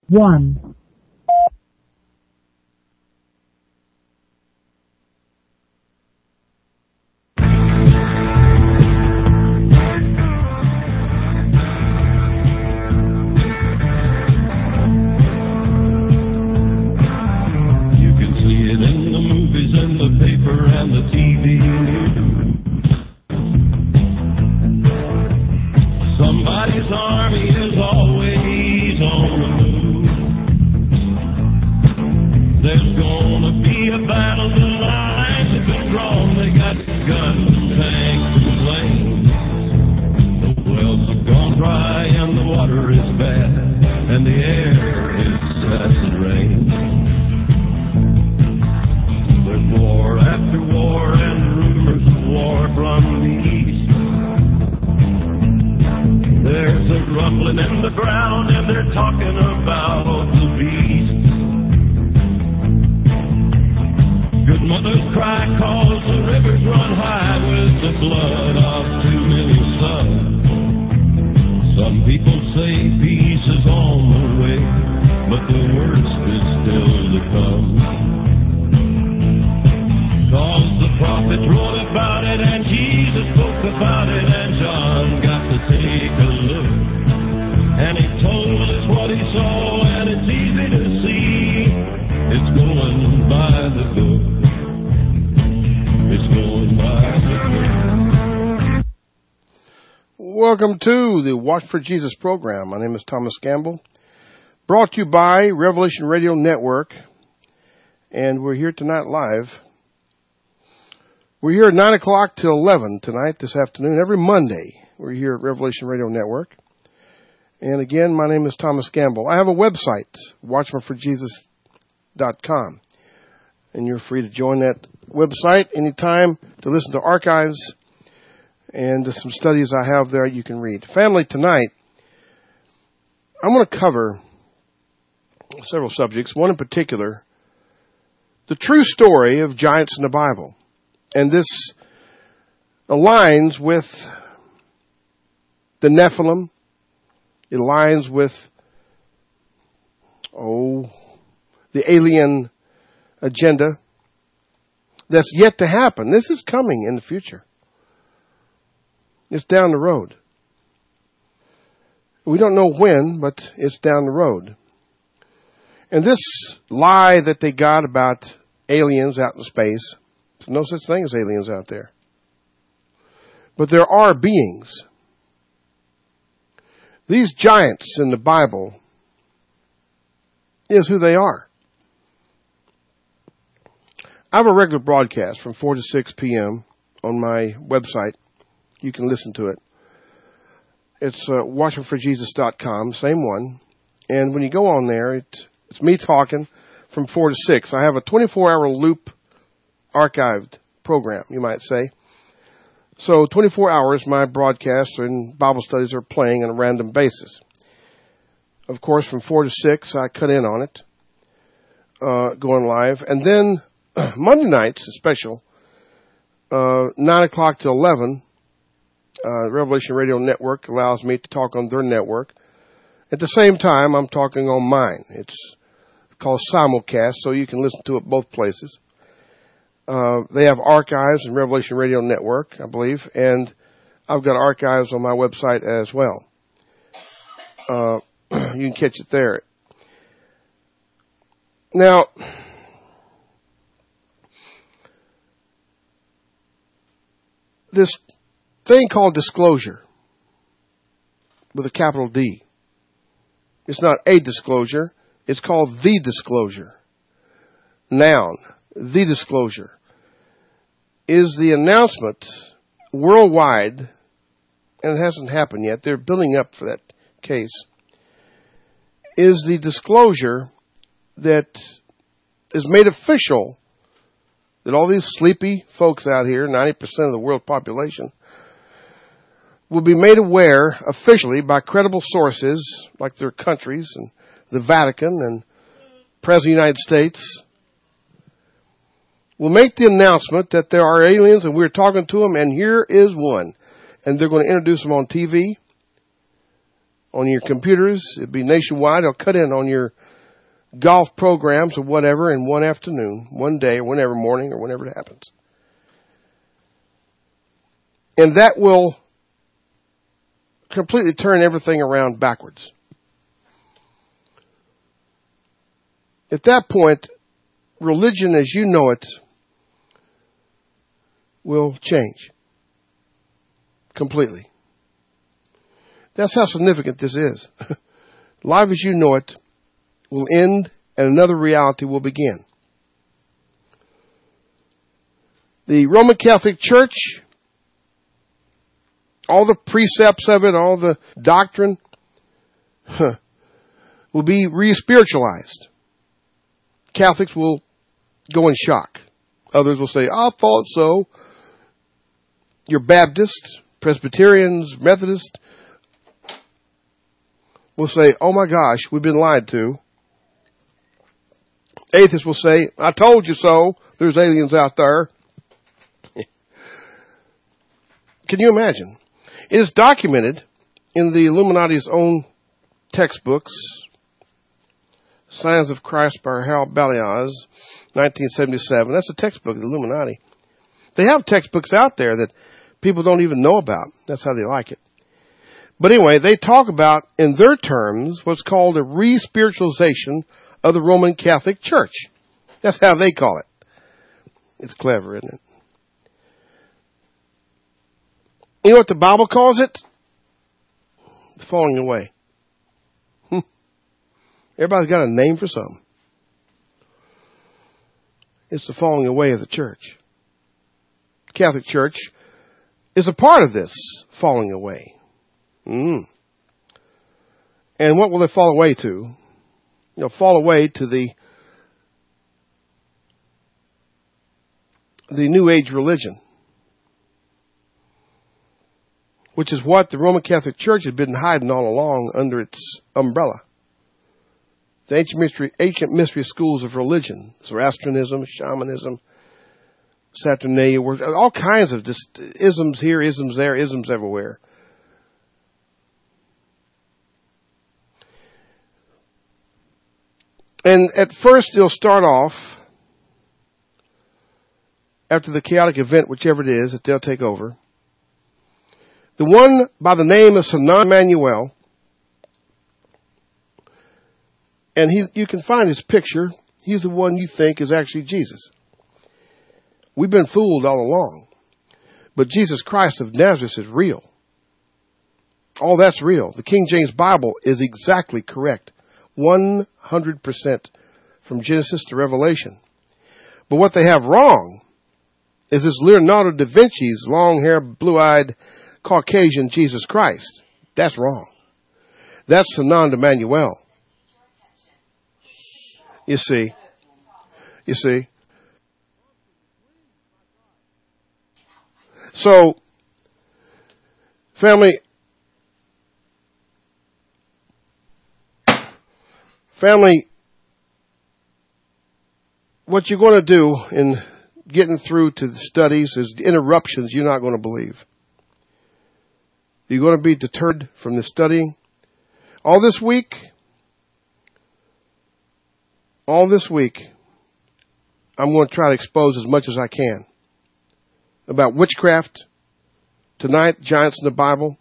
1. Somebody's army is always on the move. There's gonna be a battle, the lines have been drawn. They got guns and tanks and planes. The wells have gone dry and the water is bad and the air is acid rain. There's war after war and rumors of war from the east. There's a rumbling in the ground and they're talking about the beast. Good mothers cry cause the rivers run high with the blood of too many sons. Some people say peace is on the way, but the worst is still to come. Cause the prophets wrote about it and Jesus spoke about it and John got to take a look. And he told us what he saw and it's easy to see. It's going by the book. It's going by the book. Welcome to the Watch for Jesus program. My name is Thomas Gamble. Brought to you by Revelation Radio Network. And we're here tonight live. We're here at 9 o'clock till 11 tonight, this afternoon. Every Monday, we're here at Revelation Radio Network. And again, my name is Thomas Gamble. I have a website, watchmanforjesus.com. And you're free to join that website anytime to listen to archives and some studies I have there you can read. Family, tonight, I'm going to cover several subjects. One in particular, the true story of giants in the Bible. And this aligns with the Nephilim. It aligns with, the alien agenda that's yet to happen. This is coming in the future. It's down the road. We don't know when, but it's down the road. And this lie that they got about aliens out in space, there's no such thing as aliens out there. But there are beings. These giants in the Bible is who they are. I have a regular broadcast from 4 to 6 p.m. on my website. You can listen to it. It's watchmanforjesus.com, same one. And when you go on there, it's me talking from 4 to 6. I have a 24-hour loop archived program, you might say. So 24 hours, my broadcasts and Bible studies are playing on a random basis. Of course, from 4 to 6, I cut in on it, going live. And then Monday nights, a special, 9 o'clock to 11, Revelation Radio Network allows me to talk on their network. At the same time, I'm talking on mine. It's called simulcast, so you can listen to it both places. They have archives in Revelation Radio Network, I believe, and I've got archives on my website as well. You can catch it there. Now, this thing called disclosure, with a capital D. It's not a disclosure. It's called the disclosure. Noun, the disclosure, is the announcement worldwide, and it hasn't happened yet, they're building up for that case, is the disclosure that is made official that all these sleepy folks out here, 90% of the world population, will be made aware officially by credible sources like their countries and the Vatican and President of the United States, will make the announcement that there are aliens and we're talking to them and here is one. And they're going to introduce them on TV. on your computers. It'd be nationwide. It'll cut in on your golf programs or whatever in one afternoon, one day, or whenever morning, or whenever it happens. And that will completely turn everything around backwards. At that point, religion as you know it will change completely. That's how significant this is. Life as you know it will end and another reality will begin. The Roman Catholic Church, all the precepts of it, all the doctrine, will be re-spiritualized. Catholics will go in shock. Others will say, I thought so. Your Baptists, Presbyterians, Methodists will say, oh my gosh, we've been lied to. Atheists will say, I told you so. There's aliens out there. Can you imagine? It is documented in the Illuminati's own textbooks, Signs of Christ by Hal Baliaz, 1977. That's a textbook of the Illuminati. They have textbooks out there that people don't even know about. That's how they like it. But anyway, they talk about, in their terms, what's called a re-spiritualization of the Roman Catholic Church. That's how they call it. It's clever, isn't it? You know what the Bible calls it? The falling away. Everybody's got a name for something. It's the falling away of the church. The Catholic Church is a part of this falling away. And what will they fall away to? Fall away to the New Age religion, which is what the Roman Catholic Church had been hiding all along under its umbrella. The ancient mystery schools of religion, Zoroastrianism, shamanism, Saturnalia, all kinds of just isms here, isms there, isms everywhere. And at first they'll start off, after the chaotic event, whichever it is, that they'll take over. The one by the name of Sanan Emanuel, and you can find his picture. He's the one you think is actually Jesus. We've been fooled all along. But Jesus Christ of Nazareth is real. All that's real. The King James Bible is exactly correct. 100% from Genesis to Revelation. But what they have wrong is this Leonardo da Vinci's long-haired, blue-eyed, Caucasian Jesus Christ. That's wrong. That's Sanan Emanuel. You see. So, family, what you're going to do in getting through to the studies is the interruptions you're not going to believe. You're going to be deterred from the studying. All this week, I'm going to try to expose as much as I can about witchcraft. Tonight, giants in the Bible,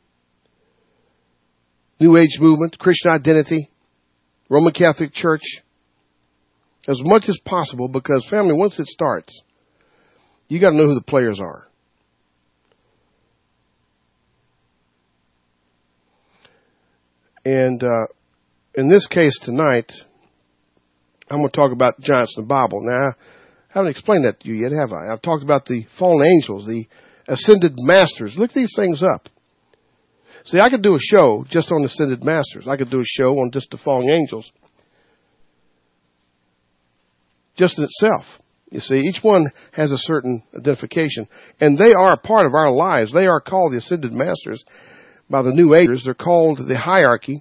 New Age movement, Christian identity, Roman Catholic Church, as much as possible, because family, once it starts, you got to know who the players are. And in this case tonight, I'm going to talk about giants in the Bible. Now, I haven't explained that to you yet, have I? I've talked about the fallen angels, the ascended masters. Look these things up. See, I could do a show just on ascended masters. I could do a show on just the fallen angels. Just in itself. You see, each one has a certain identification. And they are a part of our lives. They are called the ascended masters by the New Agers. They're called the hierarchy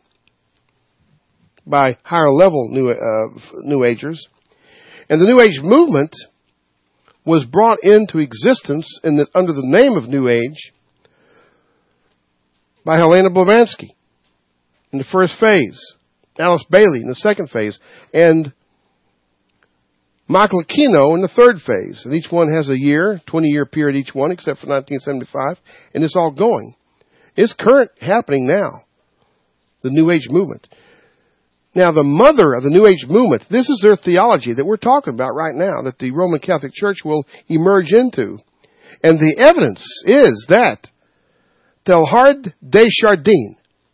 by higher level New Agers. And the New Age movement was brought into existence under the name of New Age by Helena Blavatsky. in the first phase, Alice Bailey in the second phase, and Michael Aquino in the third phase. And each one has a year, 20-year period each one, except for 1975. And it's all going. It's current happening now. The New Age movement. Now, the mother of the New Age movement, this is their theology that we're talking about right now, that the Roman Catholic Church will emerge into. And the evidence is that Teilhard de Chardin,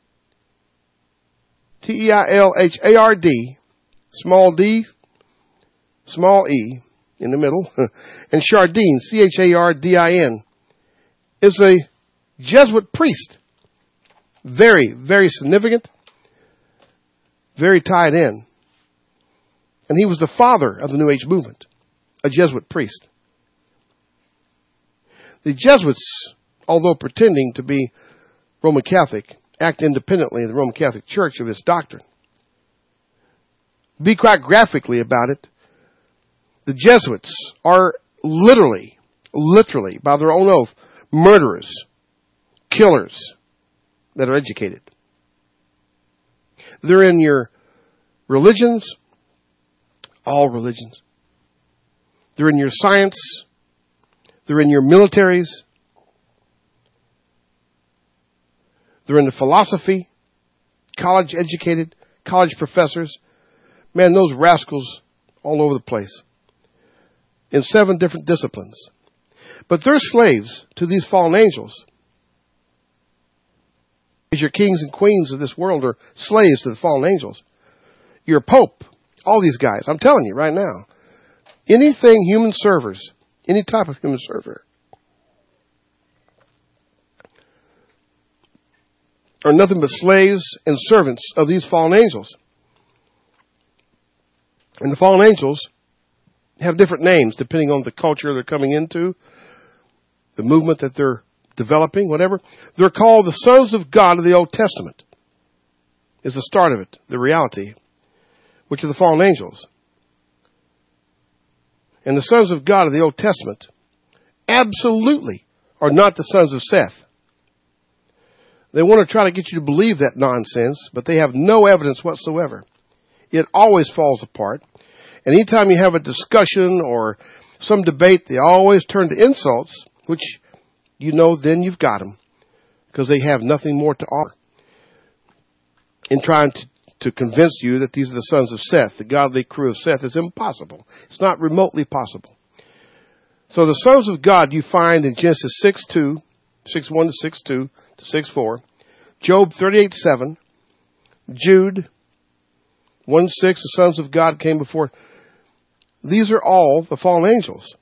T-E-I-L-H-A-R-D, small d, small e in the middle, and Chardin, C-H-A-R-D-I-N, is a Jesuit priest. Very, very significant, very tied in. And he was the father of the New Age movement, a Jesuit priest. The Jesuits, although pretending to be Roman Catholic, act independently of the Roman Catholic Church of its doctrine. Be quite graphically about it. The Jesuits are literally, by their own oath, murderers, killers that are educated. They're in your religions, all religions. They're in your science. They're in your militaries. They're in the philosophy, college educated, college professors. Man, those rascals all over the place. In 7 different disciplines. But they're slaves to these fallen angels. Your kings and queens of this world are slaves to the fallen angels. Your pope, all these guys, I'm telling you right now. Anything human servers, any type of human server, are nothing but slaves and servants of these fallen angels. And the fallen angels have different names depending on the culture they're coming into, the movement that they're developing, whatever. They're called the sons of God of the Old Testament. Is the start of it, the reality, which are the fallen angels. And the sons of God of the Old Testament absolutely are not the sons of Seth. They want to try to get you to believe that nonsense, but they have no evidence whatsoever. It always falls apart. And anytime you have a discussion or some debate, they always turn to insults, which you know then you've got them, because they have nothing more to offer. In trying to convince you that these are the sons of Seth, the godly crew of Seth, is impossible. It's not remotely possible. So the sons of God you find in Genesis 6:1 to 6:2 to 6:4, Job 38:7, Jude 1:6, the sons of God came before. These are all the fallen angels.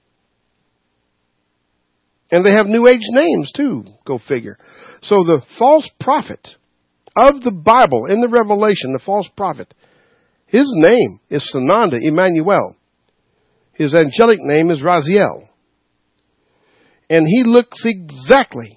And they have New Age names too, go figure. So the false prophet of the Bible, in the Revelation, the false prophet, his name is Sananda Emmanuel. His angelic name is Raziel. And he looks exactly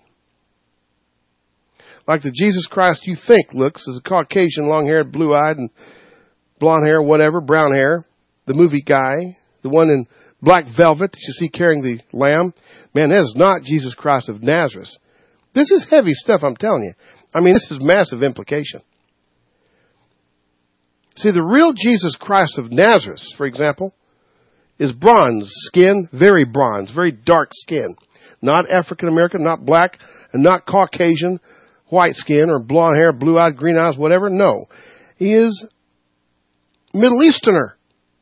like the Jesus Christ you think looks, as a Caucasian, long-haired, blue-eyed, and blonde hair, whatever, brown hair, the movie guy, the one in black velvet that you see carrying the lamb. Man, that is not Jesus Christ of Nazareth. This is heavy stuff, I'm telling you. I mean, this is massive implication. See, the real Jesus Christ of Nazareth, for example, is bronze skin, very dark skin. Not African American, not black, and not Caucasian, white skin, or blonde hair, blue eyes, green eyes, whatever. No. He is Middle Easterner.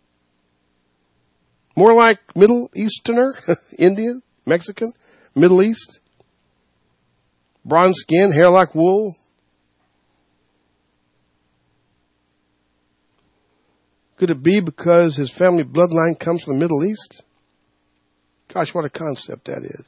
More like Middle Easterner, Indian, Mexican, Middle East. Bronze skin, hair like wool. Could it be because his family bloodline comes from the Middle East? Gosh, what a concept that is.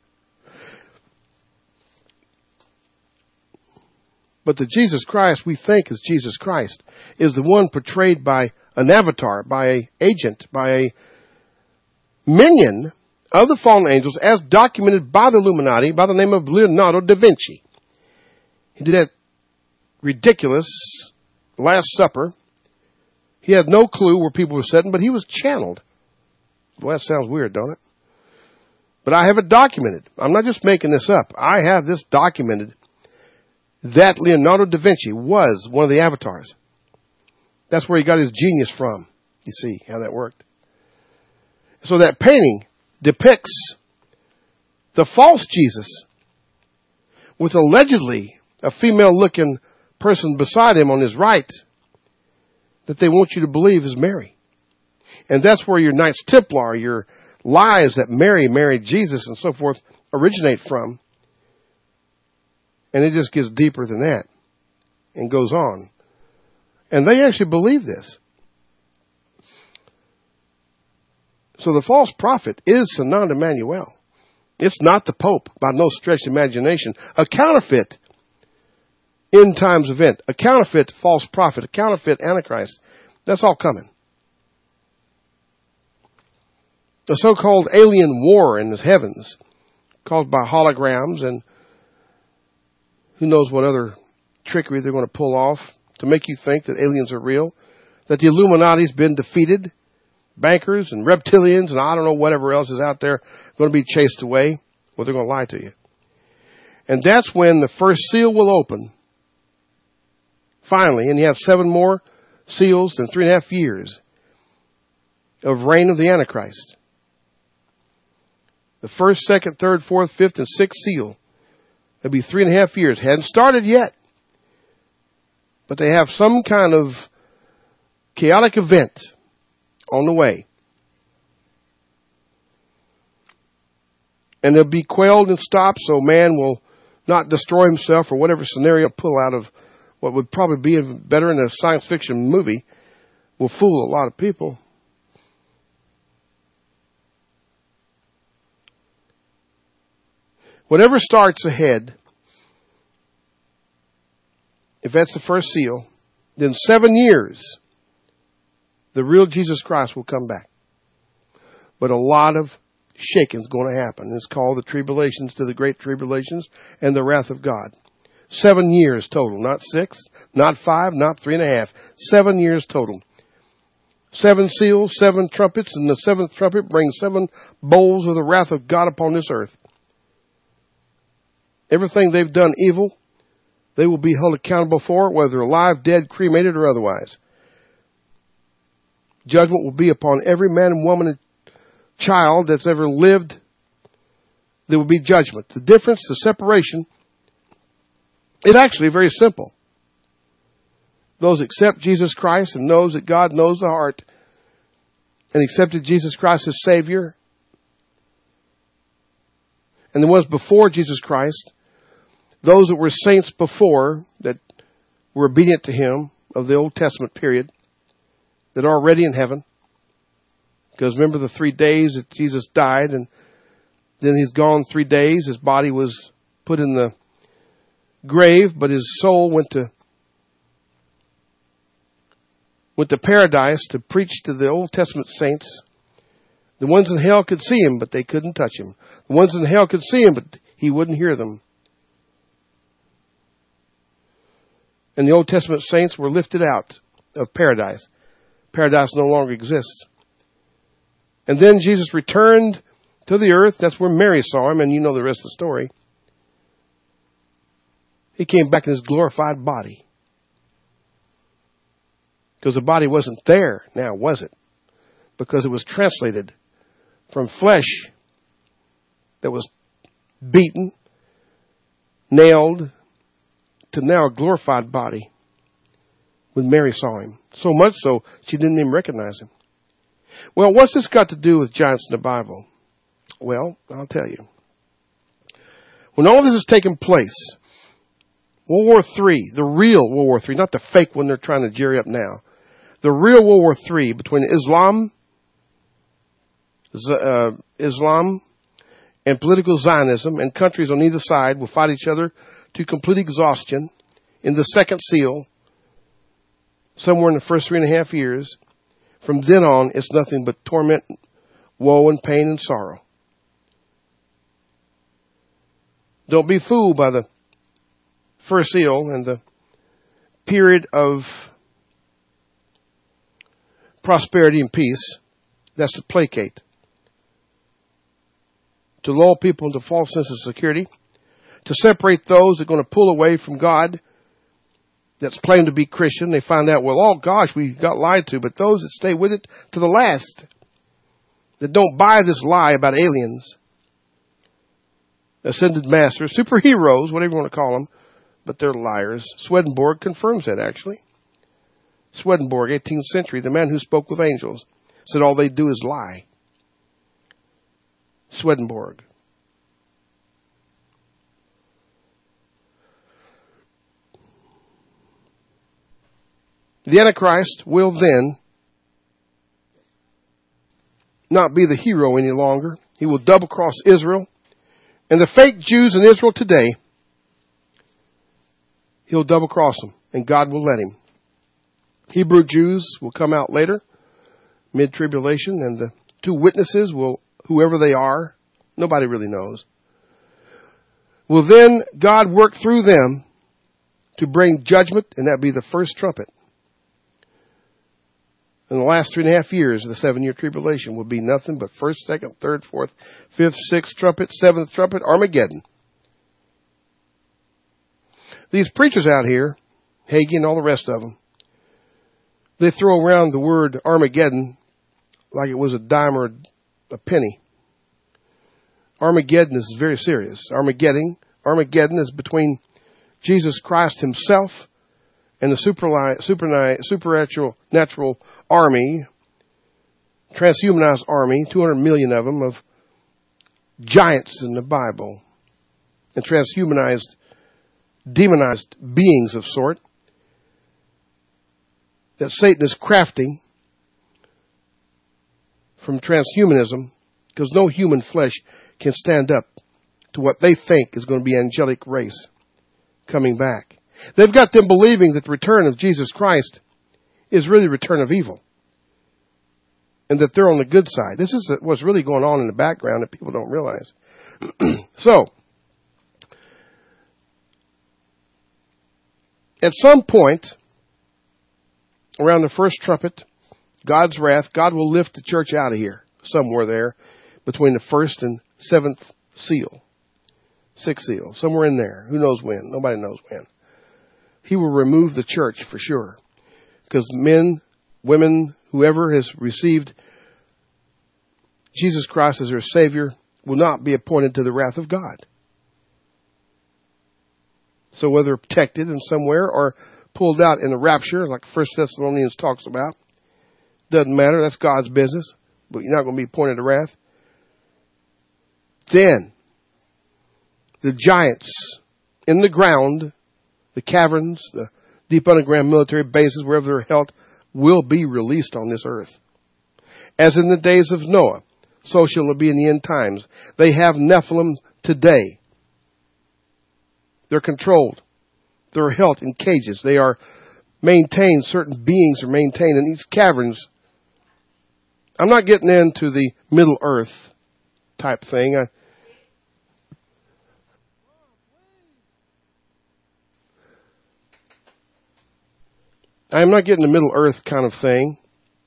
But the Jesus Christ we think is Jesus Christ is the one portrayed by an avatar, by an agent, by a minion of the fallen angels as documented by the Illuminati by the name of Leonardo da Vinci. He did that ridiculous Last Supper. He had no clue where people were sitting, but he was channeled. Well, that sounds weird, don't it? But I have it documented. I'm not just making this up. I have this documented. that Leonardo da Vinci was one of the avatars. That's where he got his genius from. You see how that worked. So that painting depicts the false Jesus with allegedly a female-looking person beside him on his right that they want you to believe is Mary. And that's where your Knights Templar, your lies that Mary married Jesus and so forth originate from. And it just gets deeper than that and goes on. And they actually believe this. So the false prophet is Sananda Emmanuel. It's not the Pope by no stretch of imagination. A counterfeit end times event, a counterfeit false prophet, a counterfeit Antichrist. That's all coming. The so-called alien war in the heavens caused by holograms and who knows what other trickery they're going to pull off to make you think that aliens are real, that the Illuminati's been defeated, bankers and reptilians and I don't know whatever else is out there going to be chased away. Well, they're going to lie to you. And that's when the first seal will open. Finally, and you have 7 more seals in 3.5 years of reign of the Antichrist. The first, second, third, fourth, fifth, and sixth seal. It'll be 3.5 years. Hadn't started yet. But they have some kind of chaotic event on the way. And they'll be quelled and stopped so man will not destroy himself or whatever scenario pull out of what would probably be better in a science fiction movie will fool a lot of people. Whatever starts ahead, if that's the first seal, then 7 years, the real Jesus Christ will come back. But a lot of shaking is going to happen. It's called the tribulations to the great tribulations and the wrath of God. 7 years total, not 6, not 5, not 3.5. 7 years total. 7 seals, 7 trumpets, and the 7th trumpet brings 7 bowls of the wrath of God upon this earth. Everything they've done evil, they will be held accountable for, whether alive, dead, cremated, or otherwise. Judgment will be upon every man and woman and child that's ever lived. There will be judgment. The difference, the separation, is actually very simple. Those accept Jesus Christ and knows that God knows the heart and accepted Jesus Christ as Savior. And the ones before Jesus Christ, those that were saints before that were obedient to Him of the Old Testament period, that are already in heaven. Because remember the 3 days that Jesus died and then He's gone 3 days. His body was put in the grave, but His soul went to paradise to preach to the Old Testament saints. The ones in hell could see Him, but they couldn't touch Him. The ones in hell could see Him, but He wouldn't hear them. And the Old Testament saints were lifted out of paradise. Paradise no longer exists. And then Jesus returned to the earth. That's where Mary saw Him, and you know the rest of the story. He came back in His glorified body. Because the body wasn't there now, was it? Because it was translated from flesh that was beaten, nailed, to now a glorified body when Mary saw Him. So much so, she didn't even recognize Him. Well, what's this got to do with giants in the Bible? Well, I'll tell you. When all this is taking place, World War III, the real World War III, not the fake one they're trying to jerry up now, the real World War III between Islam and political Zionism, and countries on either side will fight each other to complete exhaustion in the second seal, somewhere in the first 3.5 years. From then on, it's nothing but torment, woe, and pain and sorrow. Don't be fooled by the first seal and the period of prosperity and peace. That's to placate, to lull people into false sense of security, to separate those that are going to pull away from God, that's claimed to be Christian. They find out, well, oh gosh, we got lied to. But those that stay with it to the last, that don't buy this lie about aliens, ascended masters, superheroes, whatever you want to call them, but they're liars. Swedenborg confirms that, actually. Swedenborg, 18th century, the man who spoke with angels, said all they do is lie. Swedenborg. The Antichrist will then not be the hero any longer. He will double-cross Israel. And the fake Jews in Israel today, he'll double-cross them, and God will let him. Hebrew Jews will come out later, mid-tribulation, and the two witnesses will, whoever they are, nobody really knows, will then God work through them to bring judgment, and that be the first trumpet. In the last 3.5 years of the 7-year tribulation will be nothing but first, second, third, fourth, fifth, sixth trumpet, seventh trumpet, Armageddon. These preachers out here, Hagee and all the rest of them, they throw around the word Armageddon like it was a dime or a penny. Armageddon is very serious. Armageddon is between Jesus Christ himself and the supernatural army, transhumanized army, 200 million of them, of giants in the Bible, and transhumanized, demonized beings of sort, that Satan is crafting from transhumanism, because no human flesh can stand up to what they think is going to be angelic race coming back. They've got them believing that the return of Jesus Christ is really the return of evil, and that they're on the good side. This is what's really going on in the background that people don't realize. So, at some point, around the first trumpet, God's wrath, God will lift the church out of here, somewhere there, between the first and seventh seal. Sixth seal, somewhere in there. Who knows when? Nobody knows when. He will remove the church for sure. Because men, women, whoever has received Jesus Christ as their Savior will not be appointed to the wrath of God. So whether protected in somewhere or pulled out in the rapture, like 1 Thessalonians talks about, doesn't matter. That's God's business. But you're not going to be appointed to wrath. Then, the giants in the ground, the caverns, the deep underground military bases, wherever they're held, will be released on this earth. As in the days of Noah, so shall it be in the end times. They have Nephilim today. They're controlled. They're held in cages. They are maintained. Certain beings are maintained in these caverns. I'm not getting into the Middle Earth type thing. I'm not getting the Middle Earth kind of thing.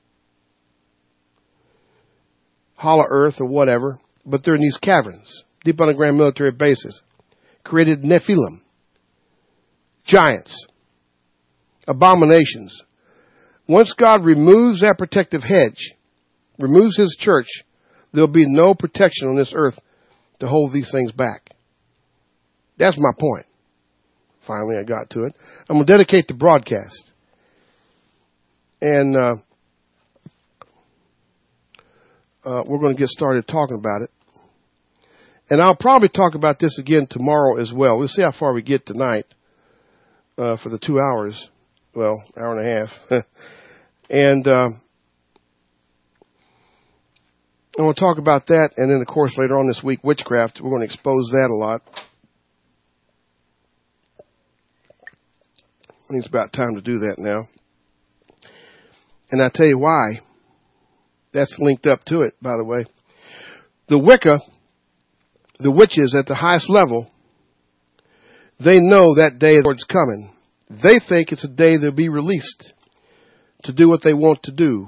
Hollow Earth or whatever. But they're in these caverns. Deep underground military bases. Created Nephilim. Giants. Abominations. Once God removes that protective hedge, removes his church, there'll be no protection on this earth to hold these things back. That's my point. Finally, I got to it. I'm going to dedicate the broadcast. And we're going to get started talking about it. And I'll probably talk about this again tomorrow as well. We'll see how far we get tonight for the 2 hours. Well, hour and a half. And I want to talk about that. And then, of course, later on this week, witchcraft. We're going to expose that a lot. I think it's about time to do that now. And I'll tell you why. That's linked up to it, by the way. The Wicca, the witches at the highest level, they know that day the Lord's coming. They think it's a day they'll be released to do what they want to do.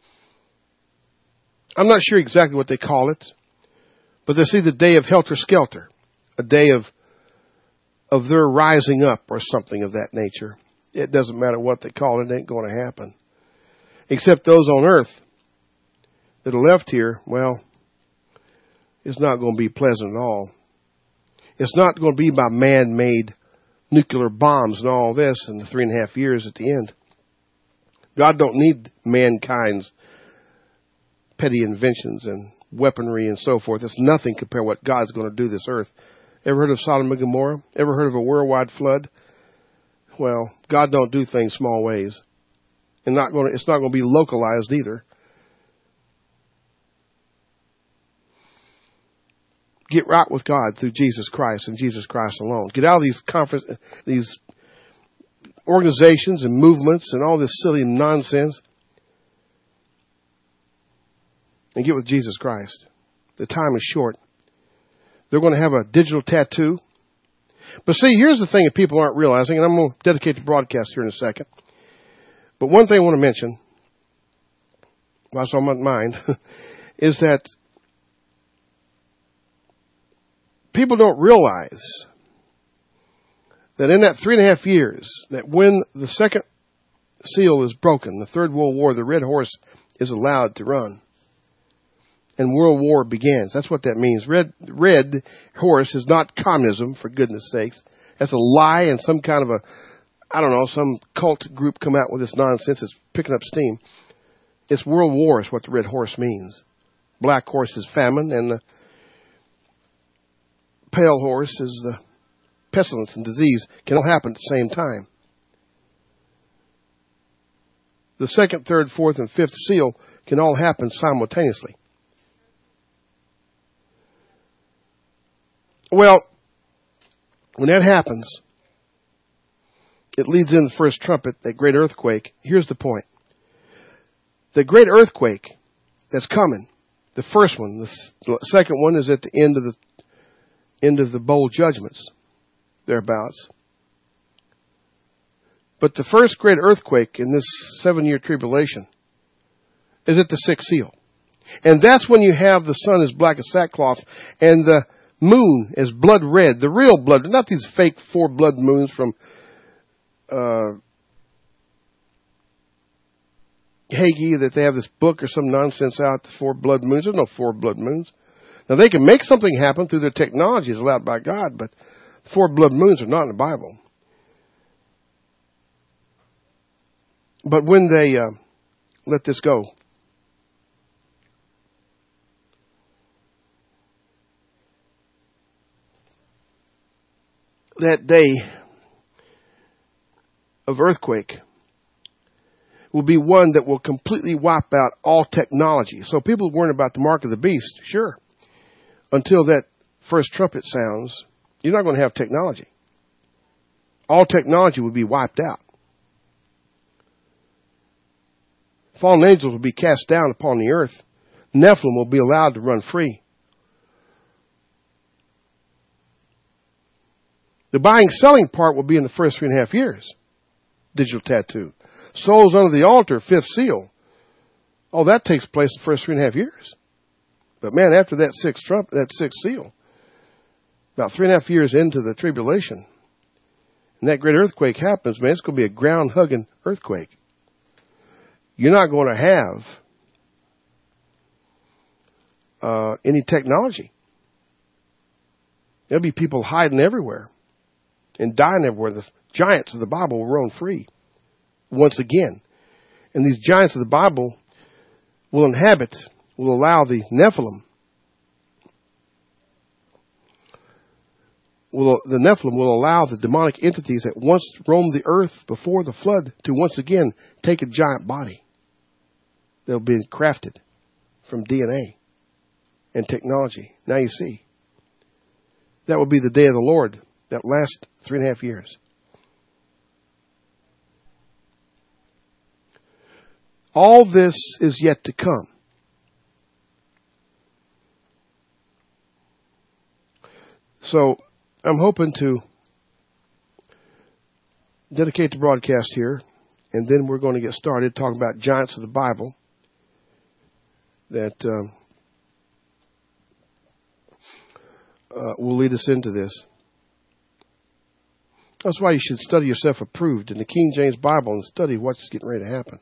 I'm not sure exactly what they call it, but they see the day of helter-skelter, a day of of their rising up or something of that nature. It doesn't matter what they call it. It ain't going to happen. Except those on earth that are left here, well, it's not going to be pleasant at all. It's not going to be by man-made nuclear bombs and all this in the 3.5 years at the end. God don't need mankind's petty inventions and weaponry and so forth. It's nothing compared to what God's going to do this earth. Ever heard of Sodom and Gomorrah? Ever heard of a worldwide flood? Well, God don't do things small ways. And it's not going to be localized either. Get right with God through Jesus Christ and Jesus Christ alone. Get out of these organizations and movements and all this silly nonsense and get with Jesus Christ. The time is short. They're going to have a digital tattoo. But see, here's the thing that people aren't realizing, and I'm going to dedicate the broadcast here in a second. But one thing I want to mention, while it's on my mind, is that people don't realize that in that 3.5 years, that when the second seal is broken, the Third World War, the red horse is allowed to run. And World War begins. That's what that means. Red horse is not communism, for goodness sakes. That's a lie and some kind of some cult group come out with this nonsense. It's picking up steam. It's World War is what the red horse means. Black horse is famine, and the pale horse is the pestilence and disease. Can all happen at the same time. The second, third, fourth, and fifth seal can all happen simultaneously. Well, when that happens, it leads in the first trumpet, that great earthquake. Here's the point. The great earthquake that's coming, the first one, the second one is at the end of the bowl judgments, thereabouts. But the first great earthquake in this 7-year tribulation is at the sixth seal. And that's when you have the sun as black as sackcloth and the moon is blood red, the real blood, not these fake 4 blood moons from Hagee that they have this book or some nonsense out, the 4 blood moons. There's no 4 blood moons. Now they can make something happen through their technology as allowed by God, but 4 blood moons are not in the Bible. But when they let this go, that day of earthquake will be one that will completely wipe out all technology. So people worrying about the mark of the beast, sure. Until that first trumpet sounds, you're not going to have technology. All technology will be wiped out. Fallen angels will be cast down upon the earth. Nephilim will be allowed to run free. The buying-selling part will be in the first 3.5 years. Digital tattoo. Souls under the altar, fifth seal. Oh, that takes place in the first 3.5 years. But man, after that sixth seal, about 3.5 years into the tribulation, and that great earthquake happens, man, it's going to be a ground-hugging earthquake. You're not going to have any technology. There'll be people hiding everywhere and dying everywhere. The giants of the Bible will roam free once again. And these giants of the Bible will allow the Nephilim, the Nephilim will allow the demonic entities that once roamed the earth before the flood to once again take a giant body. They'll be crafted from DNA and technology. Now you see. That will be the day of the Lord, that last 3.5 years. All this is yet to come. So I'm hoping to dedicate the broadcast here, and then we're going to get started talking about giants of the Bible that will lead us into this. That's why you should study yourself approved in the King James Bible and study what's getting ready to happen.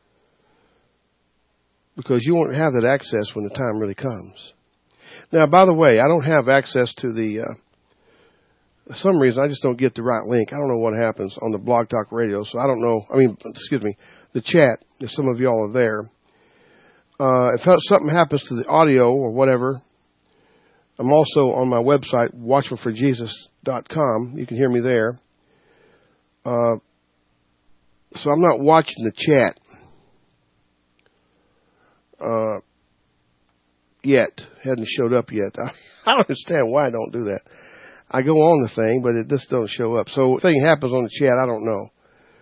Because you won't have that access when the time really comes. Now, by the way, I don't have access to for some reason, I just don't get the right link. I don't know what happens on the Blog Talk Radio, so I don't know. The chat, if some of y'all are there. If something happens to the audio or whatever, I'm also on my website, watchmanforjesus.com. You can hear me there. So I'm not watching the chat yet. Hadn't showed up yet. I don't understand why I don't do that. I go on the thing, but it just don't show up. So if anything happens on the chat, I don't know.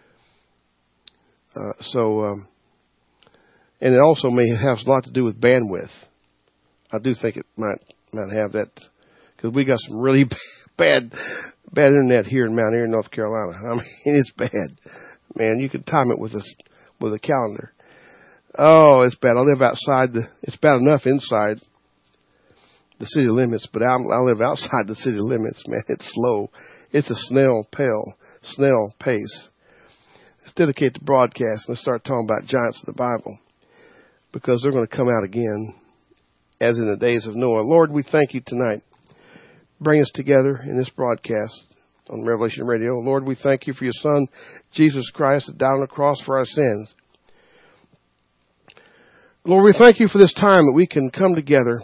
And it also may have a lot to do with bandwidth. I do think it might have that, because we got some really bad internet here in Mount Airy, North Carolina. I mean, it's bad. Man, you can time it with a calendar. Oh, it's bad. I live outside it's bad enough inside the city limits, but I live outside the city limits, man. It's slow. It's a snail pace. Let's dedicate the broadcast and let's start talking about giants of the Bible, because they're going to come out again as in the days of Noah. Lord, we thank you tonight. Bring us together in this broadcast on Revelation Radio. Lord, we thank you for your Son, Jesus Christ, that died on the cross for our sins. Lord, we thank you for this time that we can come together.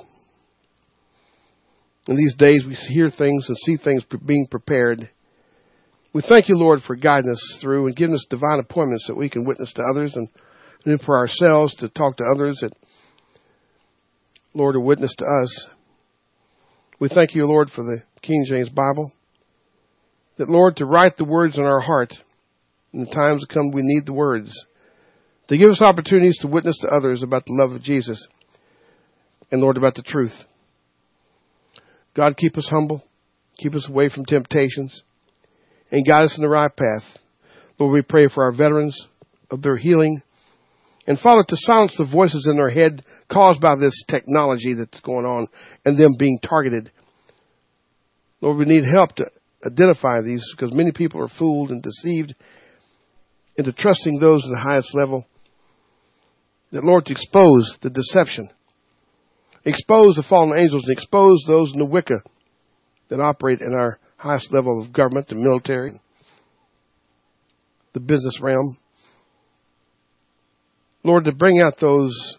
In these days, we hear things and see things being prepared. We thank you, Lord, for guiding us through and giving us divine appointments that we can witness to others, and then for ourselves to talk to others that, Lord, are witness to us. We thank you, Lord, for the King James Bible, that, Lord, to write the words in our heart. In the times to come, we need the words to give us opportunities to witness to others about the love of Jesus and, Lord, about the truth. God, keep us humble, keep us away from temptations, and guide us in the right path. Lord, we pray for our veterans, of their healing, and, Father, to silence the voices in their head caused by this technology that's going on and them being targeted. Lord, we need help to identify these, because many people are fooled and deceived into trusting those at the highest level. That, Lord, to expose the deception, expose the fallen angels, and expose those in the Wicca that operate in our highest level of government, the military, the business realm. Lord, to bring out those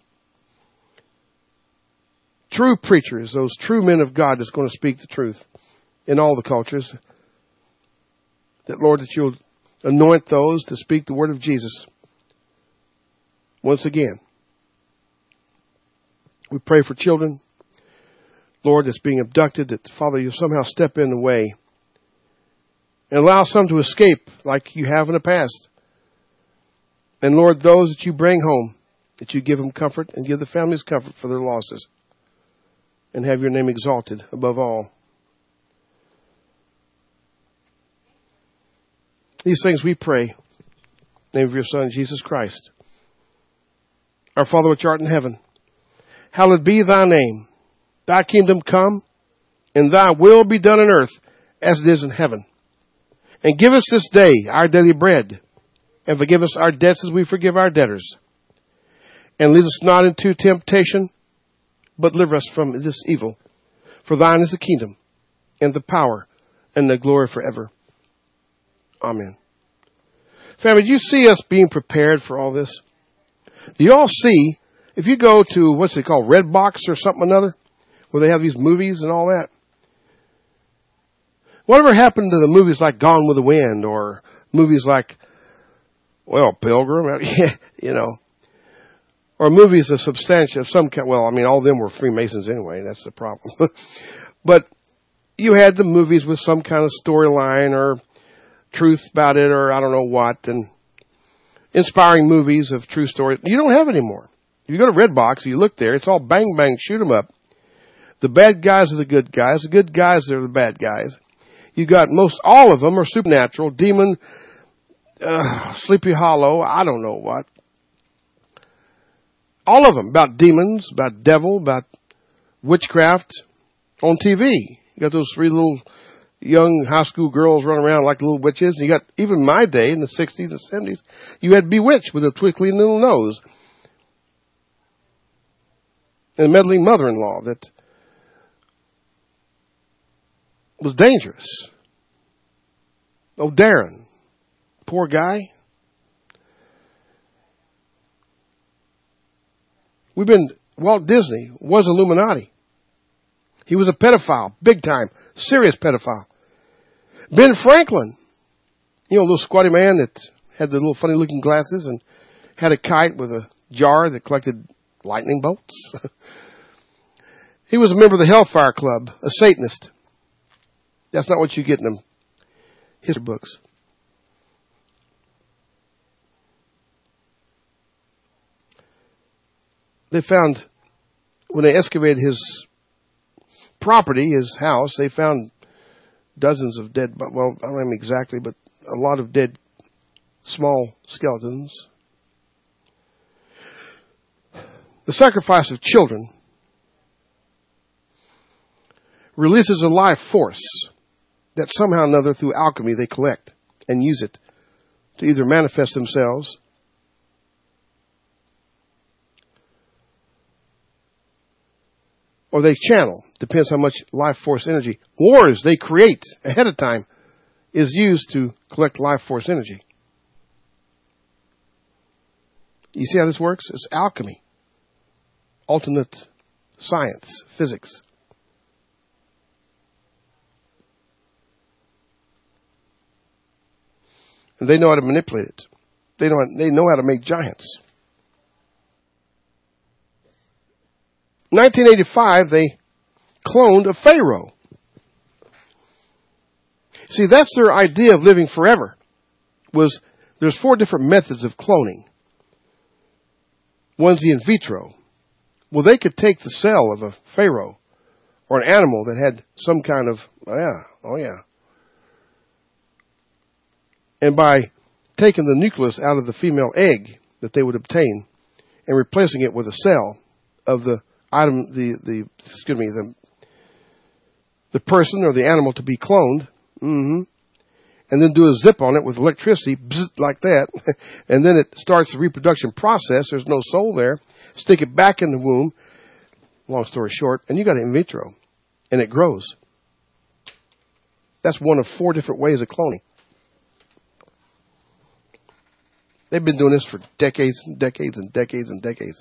true preachers, those true men of God that's going to speak the truth in all the cultures. That, Lord, that you'll anoint those to speak the word of Jesus once again. We pray for children, Lord, that's being abducted, that, Father, you somehow step in the way and allow some to escape like you have in the past. And, Lord, those that you bring home, that you give them comfort and give the families comfort for their losses, and have your name exalted above all. These things we pray in the name of your Son, Jesus Christ. Our Father which art in heaven, hallowed be thy name. Thy kingdom come, and thy will be done on earth as it is in heaven. And give us this day our daily bread, and forgive us our debts as we forgive our debtors. And lead us not into temptation, but deliver us from this evil. For thine is the kingdom, and the power, and the glory forever. Amen. Family, do you see us being prepared for all this? Do you all see, if you go to, what's it called, Redbox or something or another, where they have these movies and all that? Whatever happened to the movies like Gone with the Wind, or movies like, well, Pilgrim, you know, or movies of substantial, of some kind, well, I mean, all of them were Freemasons anyway, that's the problem. But you had the movies with some kind of storyline or truth about it, or I don't know what, and inspiring movies of true story. You don't have it anymore. If you go to Redbox, you look there, it's all bang, bang, shoot 'em up. The bad guys are the good guys. The good guys are the bad guys. You got all of them are supernatural, demon, Sleepy Hollow, I don't know what. All of them about demons, about devil, about witchcraft on TV. You got those three little young high school girls running around like little witches. And you got, even my day in the 60s and 70s, you had Bewitched with a twinkling little nose. And a meddling mother-in-law that was dangerous. Oh, Darren. Poor guy. Walt Disney was Illuminati. He was a pedophile, big time, serious pedophile. Ben Franklin, you know, a little squatty man that had the little funny looking glasses and had a kite with a jar that collected lightning bolts. He was a member of the Hellfire Club, a Satanist. That's not what you get in them history books. They found, when they excavated his property, his house, they found dozens of dead, well, I don't know exactly, but a lot of dead small skeletons. The sacrifice of children releases a life force that somehow or another through alchemy they collect and use it to either manifest themselves or they channel. Depends how much life force energy. Wars they create ahead of time is used to collect life force energy. You see how this works? It's alchemy. Alternate science, physics. And they know how to manipulate it. They know how to make giants. 1985, they cloned a pharaoh. See, that's their idea of living forever. There's 4 different methods of cloning. One's the in vitro. Well, they could take the cell of a pharaoh or an animal that had some kind of, and by taking the nucleus out of the female egg that they would obtain and replacing it with a cell of the item, the person or the animal to be cloned, and then do a zip on it with electricity, like that, and then it starts the reproduction process. There's no soul there. Stick it back in the womb, long story short, and you got it in vitro, and it grows. That's one of 4 different ways of cloning. They've been doing this for decades and decades and decades and decades.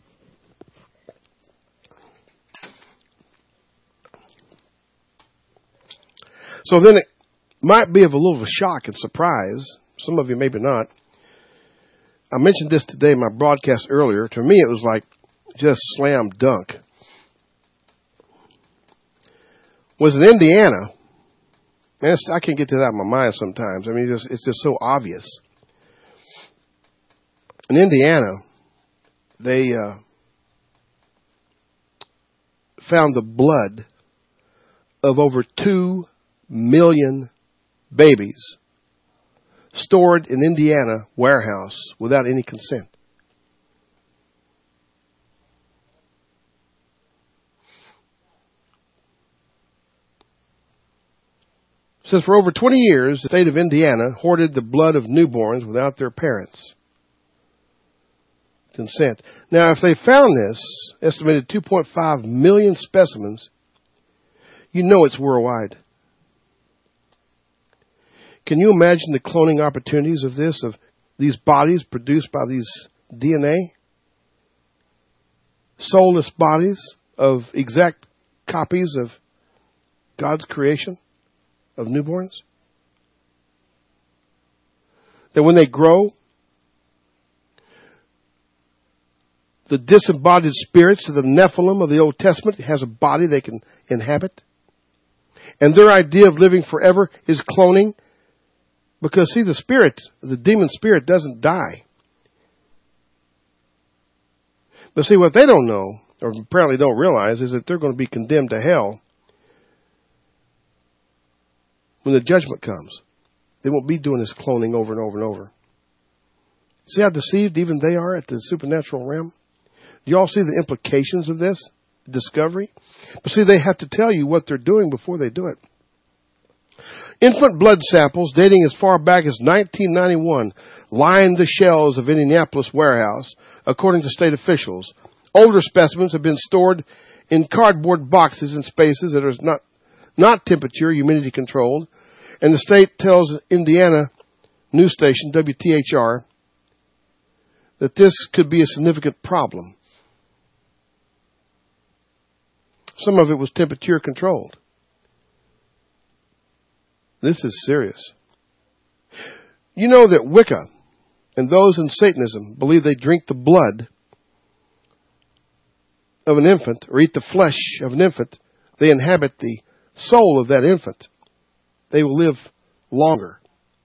So then it might be of a little of a shock and surprise. Some of you maybe not. I mentioned this today in my broadcast earlier. To me, it was like just slam dunk. Was in Indiana. And I can't get that out of my mind sometimes. I mean, it's just so obvious. In Indiana, they found the blood of over 2 million babies stored in Indiana warehouse without any consent. It says for over 20 years, the state of Indiana hoarded the blood of newborns without their parents' consent. Now, if they found this, estimated 2.5 million specimens, you know it's worldwide. Can you imagine the cloning opportunities of this, of these bodies produced by these DNA? Soulless bodies of exact copies of God's creation of newborns? That when they grow, the disembodied spirits of the Nephilim of the Old Testament has a body they can inhabit. And their idea of living forever is cloning. Because, see, the demon spirit doesn't die. But see, what they don't know, or apparently don't realize, is that they're going to be condemned to hell when the judgment comes. They won't be doing this cloning over and over and over. See how deceived even they are at the supernatural realm? Do you all see the implications of this discovery? But see, they have to tell you what they're doing before they do it. Infant blood samples dating as far back as 1991 lined the shelves of Indianapolis warehouse, according to state officials. Older specimens have been stored in cardboard boxes in spaces that are not temperature, humidity controlled, and the state tells Indiana news station WTHR that this could be a significant problem. Some of it was temperature controlled. This is serious. You know that Wicca and those in Satanism believe they drink the blood of an infant or eat the flesh of an infant. They inhabit the soul of that infant. They will live longer.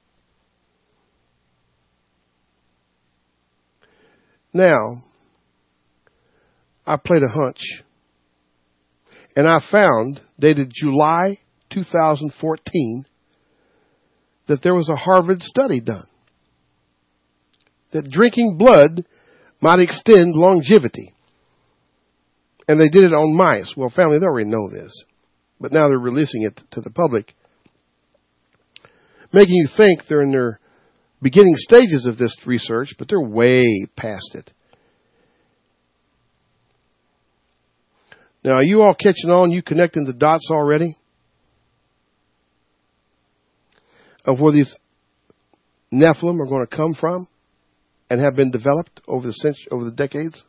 Now, I played a hunch, and I found, dated July 2014, that there was a Harvard study done that drinking blood might extend longevity. And they did it on mice. Well, family, they already know this, but now they're releasing it to the public, making you think they're in their beginning stages of this research, but they're way past it. Now, are you all catching on? You connecting the dots already? Of where these Nephilim are going to come from and have been developed over the decades?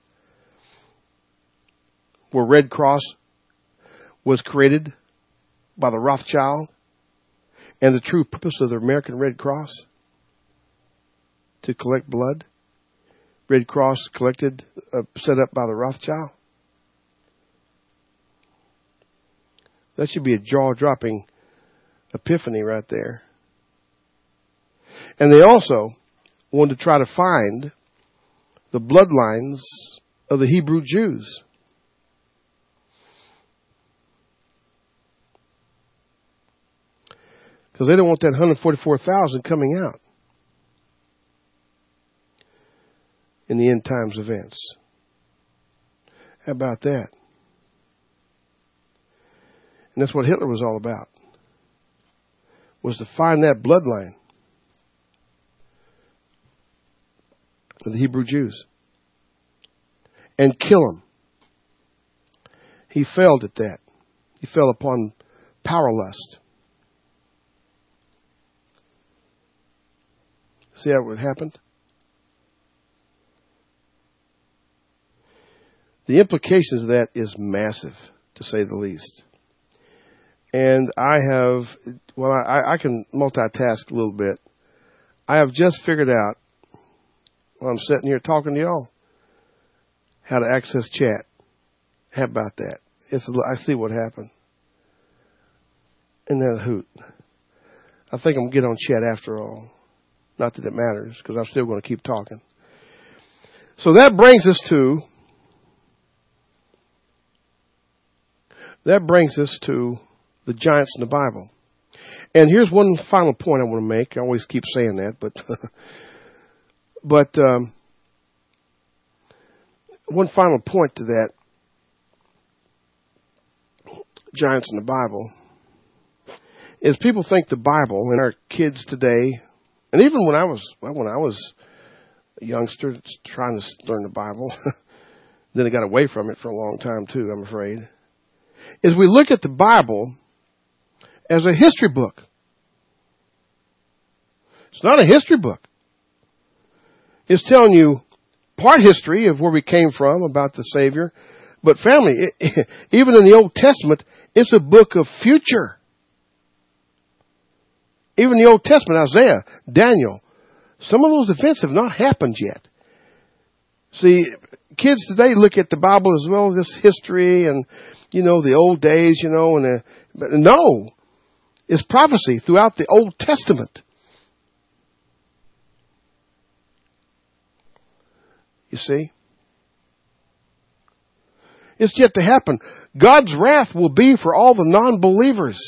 Where Red Cross was created by the Rothschild and the true purpose of the American Red Cross to collect blood. Red Cross set up by the Rothschild. That should be a jaw-dropping epiphany right there. And they also wanted to try to find the bloodlines of the Hebrew Jews. Because they don't want that 144,000 coming out in the end times events. How about that? And that's what Hitler was all about, was to find that bloodline of the Hebrew Jews and kill them. He failed at that. He fell upon power lust. See how it happened? The implications of that is massive, to say the least. And I can multitask a little bit. I have just figured out, while I'm sitting here talking to y'all, how to access chat. How about that? I see what happened. Isn't that a hoot? I think I'm going to get on chat after all. Not that it matters, because I'm still going to keep talking. So that brings us to the giants in the Bible. And here's one final point I want to make. I always keep saying that, but one final point to that, giants in the Bible, is people think the Bible, and our kids today, and even when I was a youngster trying to learn the Bible, then I got away from it for a long time too, I'm afraid, is we look at the Bible as a history book. It's not a history book. It's telling you part history of where we came from about the Savior. But family, even in the Old Testament, it's a book of future. Even the Old Testament, Isaiah, Daniel, some of those events have not happened yet. See, kids today look at the Bible as well as this history and, the old days, but no. It's prophecy throughout the Old Testament. You see? It's yet to happen. God's wrath will be for all the non-believers.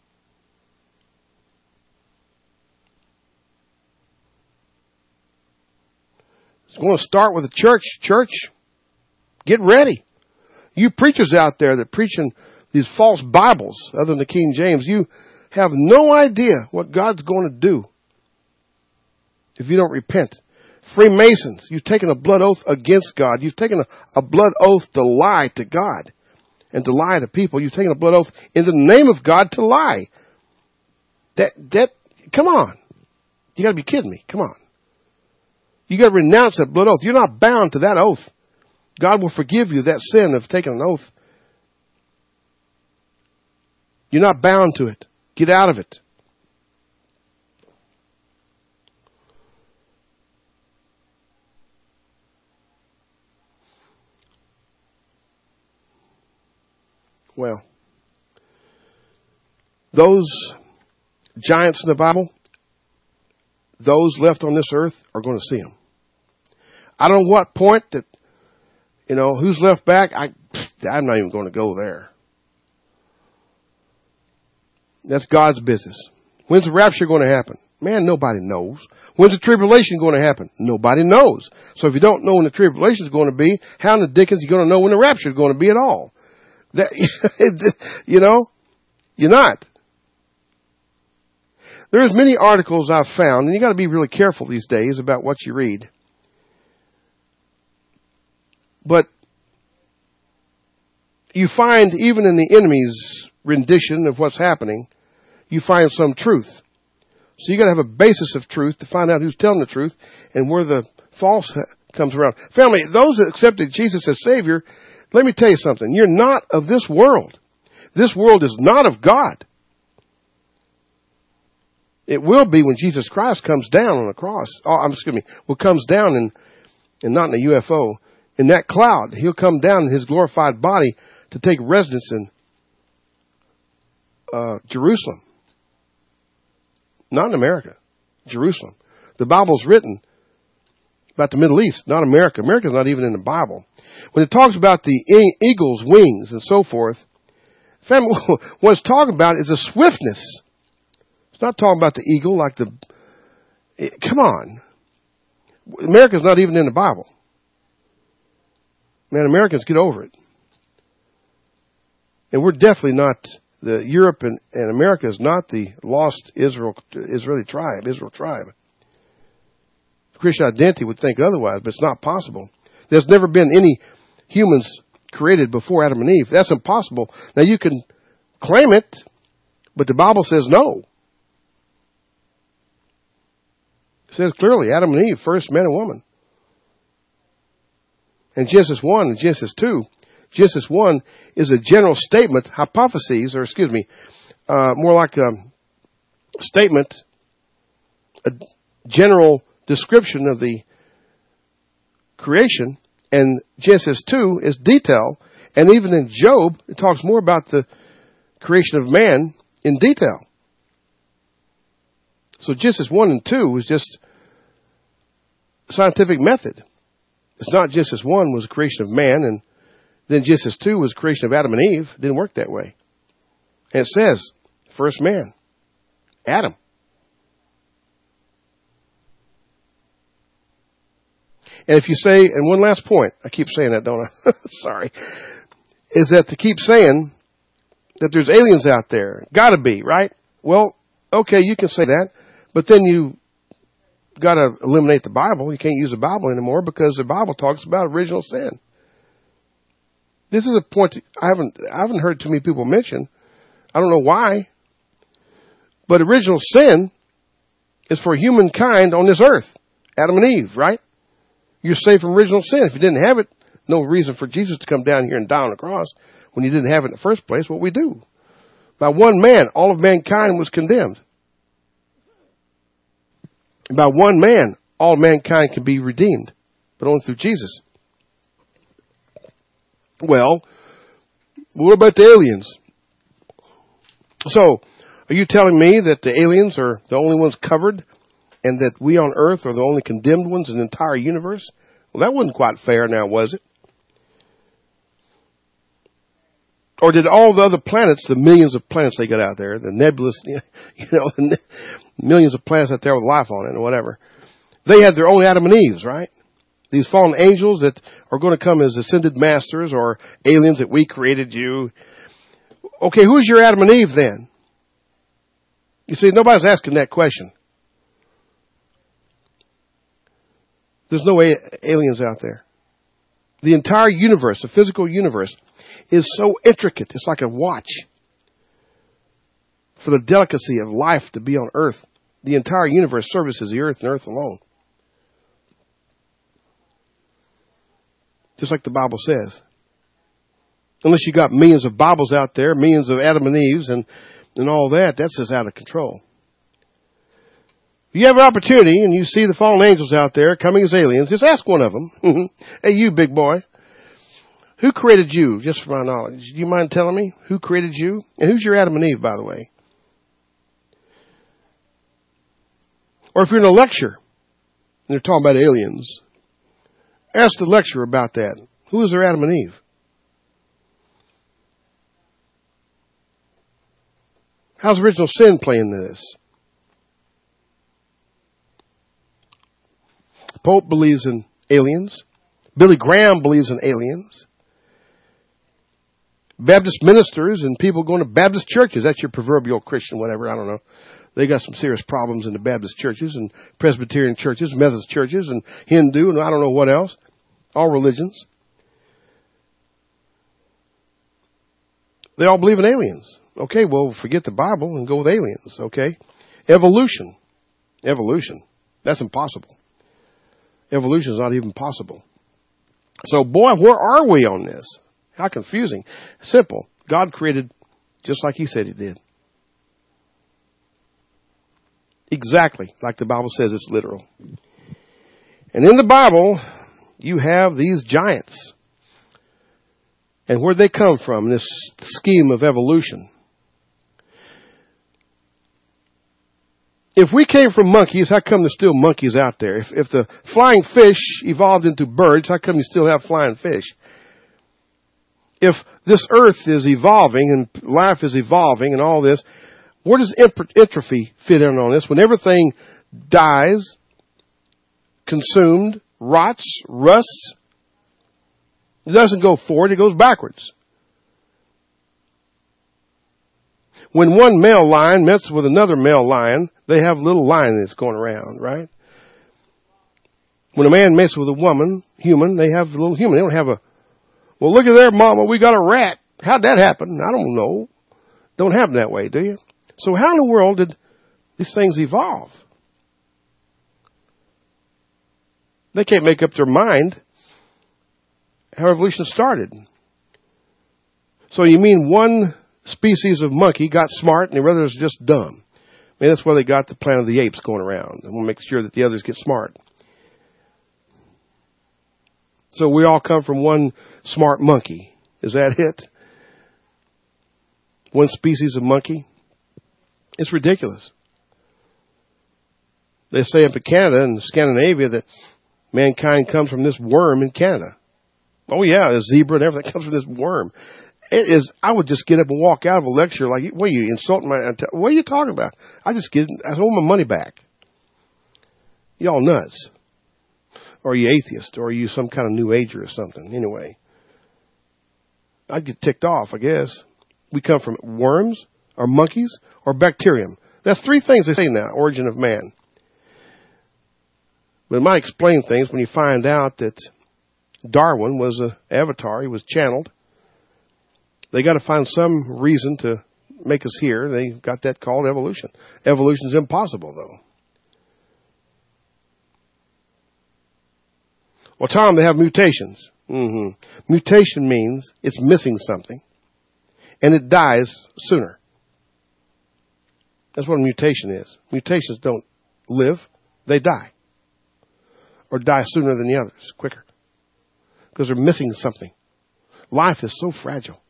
It's going to start with the church. Church, get ready. You preachers out there that preaching these false Bibles, other than the King James, you have no idea what God's going to do if you don't repent. Freemasons, you've taken a blood oath against God. You've taken a blood oath to lie to God and to lie to people. You've taken a blood oath in the name of God to lie. Come on. You got to be kidding me. Come on. You got to renounce that blood oath. You're not bound to that oath. God will forgive you that sin of taking an oath. You're not bound to it. Get out of it. Well, those giants in the Bible, those left on this earth are going to see them. I don't know what point that, who's left back. I'm not even going to go there. That's God's business. When's the rapture going to happen? Man, nobody knows. When's the tribulation going to happen? Nobody knows. So if you don't know when the tribulation is going to be, how in the dickens are you going to know when the rapture is going to be at all? You're not. There's many articles I've found, and you got to be really careful these days about what you read. But you find, even in the enemy's rendition of what's happening, you find some truth. So you got to have a basis of truth to find out who's telling the truth and where the false comes around. Family, those that accepted Jesus as Savior, let me tell you something. You're not of this world. This world is not of God. It will be when Jesus Christ comes down on the cross. Comes down and not in a UFO. In that cloud, he'll come down in his glorified body to take residence in Jerusalem. Not in America. Jerusalem. The Bible's written about the Middle East, not America. America's not even in the Bible. When it talks about the eagle's wings and so forth, family, what it's talking about is a swiftness. It's not talking about the eagle like come on. America's not even in the Bible. Man, Americans, get over it. And we're definitely not, Europe and America is not the lost Israeli tribe, Israel tribe. Christian identity would think otherwise, but it's not possible. There's never been any humans created before Adam and Eve. That's impossible. Now you can claim it, but the Bible says no. It says clearly, Adam and Eve, first man and woman. And Genesis 1 and Genesis 2, Genesis 1 is a general statement, more like a statement, a general description of the creation. And Genesis 2 is detail. And even in Job, it talks more about the creation of man in detail. So Genesis 1 and 2 is just scientific method. It's not Genesis 1 was the creation of man, and then Genesis 2 was the creation of Adam and Eve. It didn't work that way. And it says, first man, Adam. And if you say, and one last point, I keep saying that, don't I? Sorry. Is that to keep saying that there's aliens out there. Gotta be, right? Well, okay, you can say that, but then you gotta eliminate the Bible. You can't use the Bible anymore because the Bible talks about original sin. This is a point I haven't heard too many people mention. I don't know why. But original sin is for humankind on this earth. Adam and Eve, right? You're saved from original sin. If you didn't have it, no reason for Jesus to come down here and die on the cross when you didn't have it in the first place. What we do. By one man, all of mankind was condemned. By one man, all mankind can be redeemed, but only through Jesus. Well, what about the aliens? So, are you telling me that the aliens are the only ones covered and that we on earth are the only condemned ones in the entire universe? Well, that wasn't quite fair now, was it? Or did all the other planets, the millions of planets they got out there, the nebulous, millions of planets out there with life on it or whatever, they had their own Adam and Eves, right? These fallen angels that are going to come as ascended masters or aliens that we created you. Okay, who's your Adam and Eve then? You see, nobody's asking that question. There's no aliens out there. The entire universe, the physical universe, is so intricate. It's like a watch. For the delicacy of life to be on earth, the entire universe services the earth and earth alone. Just like the Bible says. Unless you got millions of Bibles out there, millions of Adam and Eves and all that, that's just out of control. If you have an opportunity and you see the fallen angels out there coming as aliens, just ask one of them. Hey, you big boy. Who created you? Just for my knowledge. Do you mind telling me who created you? And who's your Adam and Eve, by the way? Or if you're in a lecture and they're talking about aliens, ask the lecturer about that. Who is their Adam and Eve? How's original sin play into this? The Pope believes in aliens. Billy Graham believes in aliens. Baptist ministers and people going to Baptist churches, that's your proverbial Christian, whatever, I don't know. They got some serious problems in the Baptist churches and Presbyterian churches, Methodist churches and Hindu and I don't know what else. All religions. They all believe in aliens. Okay, well, forget the Bible and go with aliens, okay? Evolution. That's impossible. Evolution is not even possible. So, boy, where are we on this? How confusing. Simple. God created just like He said He did. Exactly like the Bible says, it's literal. And in the Bible, you have these giants. And where'd they come from, this scheme of evolution? If we came from monkeys, how come there's still monkeys out there? If the flying fish evolved into birds, how come you still have flying fish? If this earth is evolving and life is evolving and all this, where does entropy fit in on this? When everything dies, consumed, rots, rusts, it doesn't go forward, it goes backwards. When one male lion meets with another male lion, they have a little lion that's going around, right? When a man mates with a woman, human, they have a little human. They don't have a, well, look at there, mama, we got a rat. How'd that happen? I don't know. Don't happen that way, do you? So how in the world did these things evolve? They can't make up their mind how evolution started. So you mean one species of monkey got smart and the others just dumb? Maybe that's why they got the Planet of the Apes going around. And we'll make sure that the others get smart. So we all come from one smart monkey. Is that it? One species of monkey? It's ridiculous. They say up in Canada and Scandinavia that mankind comes from this worm in Canada. Oh yeah, the zebra and everything comes from this worm. It is, I would just get up and walk out of a lecture like, what are you insulting what are you talking about? I want my money back. Y'all nuts. Or are you atheist? Or are you some kind of new ager or something? Anyway. I'd get ticked off, I guess. We come from worms, or monkeys, or bacterium. That's three things they say now, origin of man. But it might explain things when you find out that Darwin was an avatar. He was channeled. They got to find some reason to make us here. They got that called evolution. Evolution is impossible, though. Well, Tom, they have mutations. Mutation means it's missing something, and it dies sooner. That's what a mutation is. Mutations don't live, they die. Or die sooner than the others, quicker. Because they're missing something. Life is so fragile.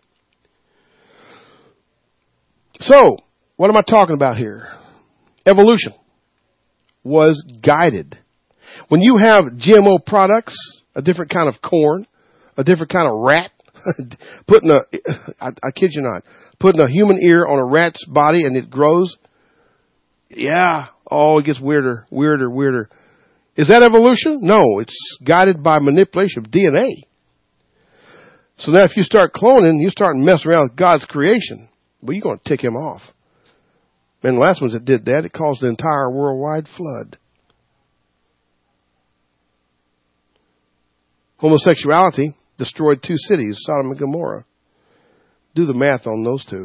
So, what am I talking about here? Evolution was guided. When you have GMO products, a different kind of corn, a different kind of rat, I kid you not, putting a human ear on a rat's body and it grows, yeah, it gets weirder. Is that evolution? No, it's guided by manipulation of DNA. So now if you start cloning, you start messing around with God's creation, well, you're going to tick Him off. And the last ones that did that, it caused the entire worldwide flood. Homosexuality destroyed 2 cities, Sodom and Gomorrah. Do the math on those 2.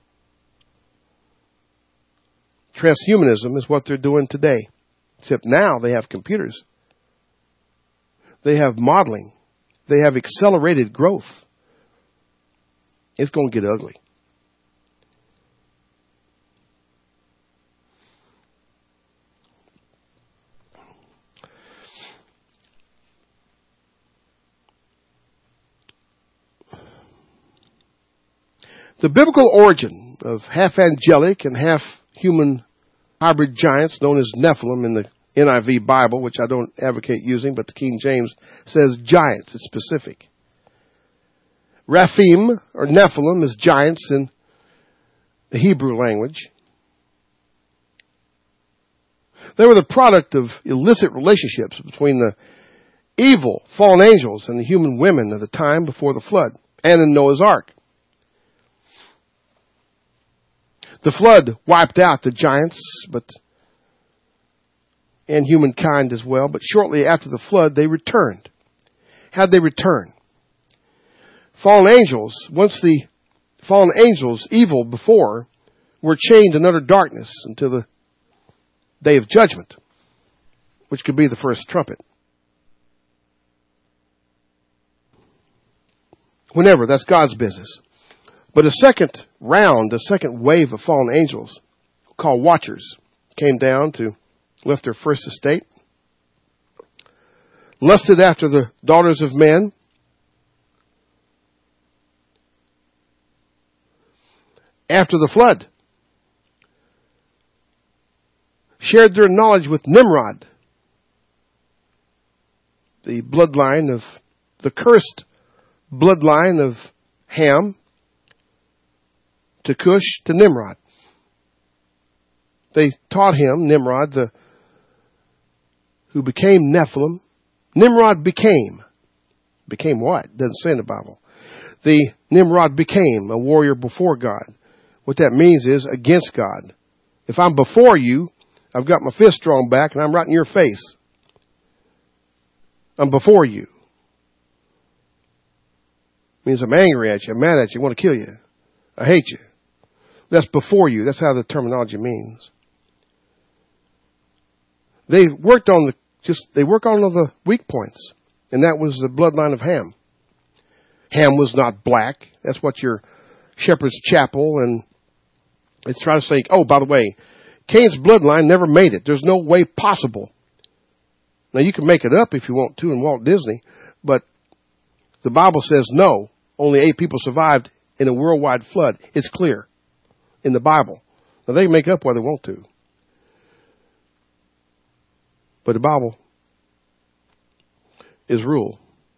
Transhumanism is what they're doing today. Except now they have computers. They have modeling. They have accelerated growth. It's going to get ugly. The biblical origin of half angelic and half human hybrid giants known as Nephilim in the NIV Bible, which I don't advocate using, but the King James says giants. It's specific. Raphaim, or Nephilim, is giants in the Hebrew language. They were the product of illicit relationships between the evil fallen angels and the human women of the time before the flood and in Noah's Ark. The flood wiped out the giants, and humankind as well. But shortly after the flood, they returned. How'd they return? Fallen angels, once the fallen angels, evil before, were chained in utter darkness until the day of judgment, which could be the first trumpet. Whenever, that's God's business. But a second wave of fallen angels, called watchers, came down to left their first estate, lusted after the daughters of men, after the flood, shared their knowledge with Nimrod, the bloodline of the cursed bloodline of Ham, to Cush, to Nimrod. They taught him, Nimrod, who became Nephilim. Nimrod became what? Doesn't say in the Bible. The Nimrod became a warrior before God. What that means is against God. If I'm before you, I've got my fist drawn back and I'm right in your face. I'm before you. It means I'm angry at you, I'm mad at you, I want to kill you. I hate you. That's before you. That's how the terminology means. They work on the weak points. And that was the bloodline of Ham. Ham was not black. That's what your Shepherd's Chapel and it's trying to say, oh, by the way, Cain's bloodline never made it. There's no way possible. Now you can make it up if you want to in Walt Disney, but the Bible says no. Only 8 people survived in a worldwide flood. It's clear in the Bible. Now they can make up what they want to. But the Bible is rule.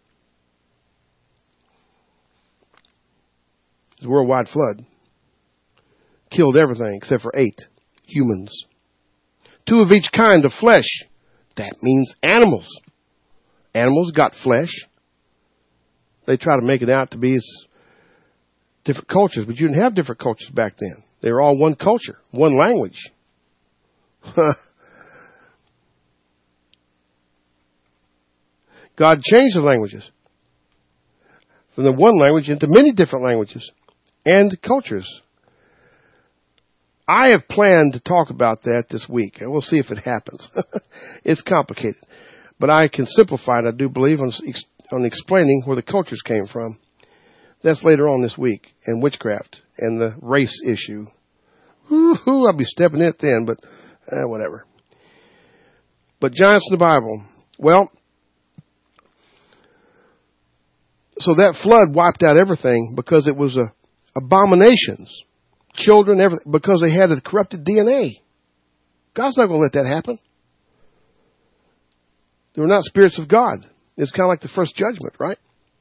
The worldwide flood killed everything except for 8 humans. 2 of each kind of flesh. That means animals. Animals got flesh. They try to make it out to be different cultures, but you didn't have different cultures back then. They were all one culture, one language. God changed the languages from the one language into many different languages and cultures. I have planned to talk about that this week, and we'll see if it happens. It's complicated, but I can simplify it, I do believe, on explaining where the cultures came from. That's later on this week, and witchcraft and the race issue. I'll be stepping in it then, but whatever. But giants in the Bible. Well, so that flood wiped out everything because it was abominations. Children, everything, because they had a corrupted DNA. God's not going to let that happen. They were not spirits of God. It's kind of like the first judgment, right?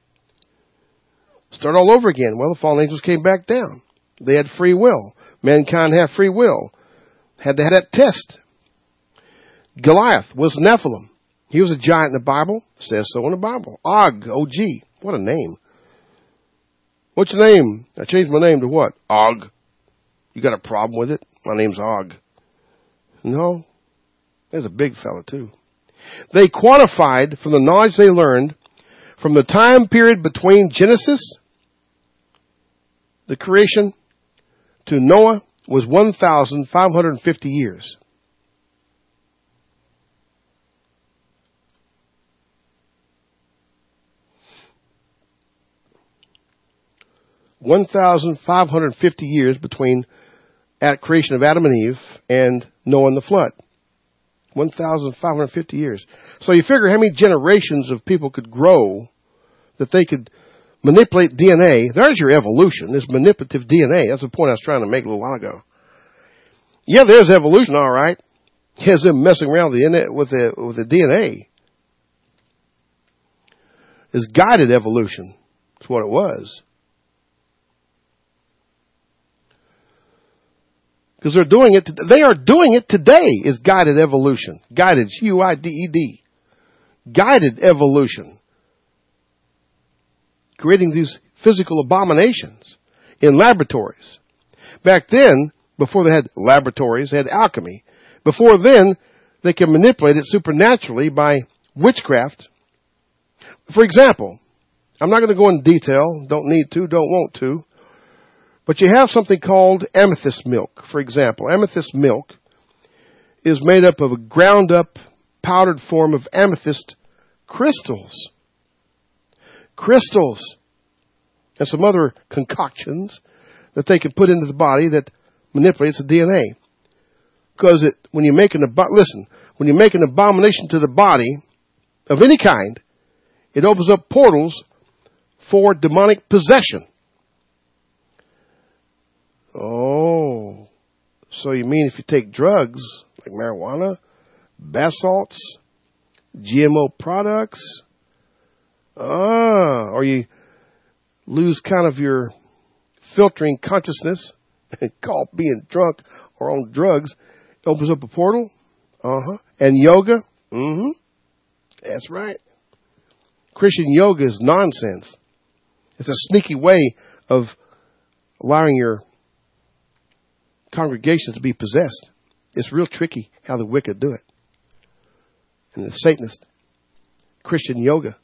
Start all over again. Well, the fallen angels came back down. They had free will. Mankind had free will. Had to have that test. Goliath was Nephilim. He was a giant in the Bible. It says so in the Bible. Og, O-G. What a name. What's your name? I changed my name to what? Og. You got a problem with it? My name's Og. No. There's a big fella, too. They quantified from the knowledge they learned from the time period between Genesis, the creation, to Noah was 1,550 years. $1,550 years between at creation of Adam and Eve and Noah and the flood. 1,550 years. So you figure how many generations of people could grow that they could manipulate DNA. There's your evolution, this manipulative DNA. That's the point I was trying to make a little while ago. Yeah, there's evolution, all right. Here's them messing around with the DNA. It's guided evolution. That's what it was. Because they are doing it today is guided evolution. Guided, G-U-I-D-E-D. Guided evolution. Creating these physical abominations in laboratories. Back then, before they had laboratories, they had alchemy. Before then, they could manipulate it supernaturally by witchcraft. For example, I'm not going to go into detail, don't need to, don't want to, but you have something called amethyst milk, for example. Amethyst milk is made up of a ground up, powdered form of amethyst crystals. Crystals. And some other concoctions that they can put into the body that manipulates the DNA. Because when you make an abomination to the body of any kind, it opens up portals for demonic possession. Oh, so you mean if you take drugs like marijuana, bath salts, GMO products, or you lose kind of your filtering consciousness and call being drunk or on drugs, it opens up a portal? And yoga? That's right. Christian yoga is nonsense. It's a sneaky way of allowing your congregations to be possessed. It's real tricky how the wicked do it. And the Satanists. Christian yoga.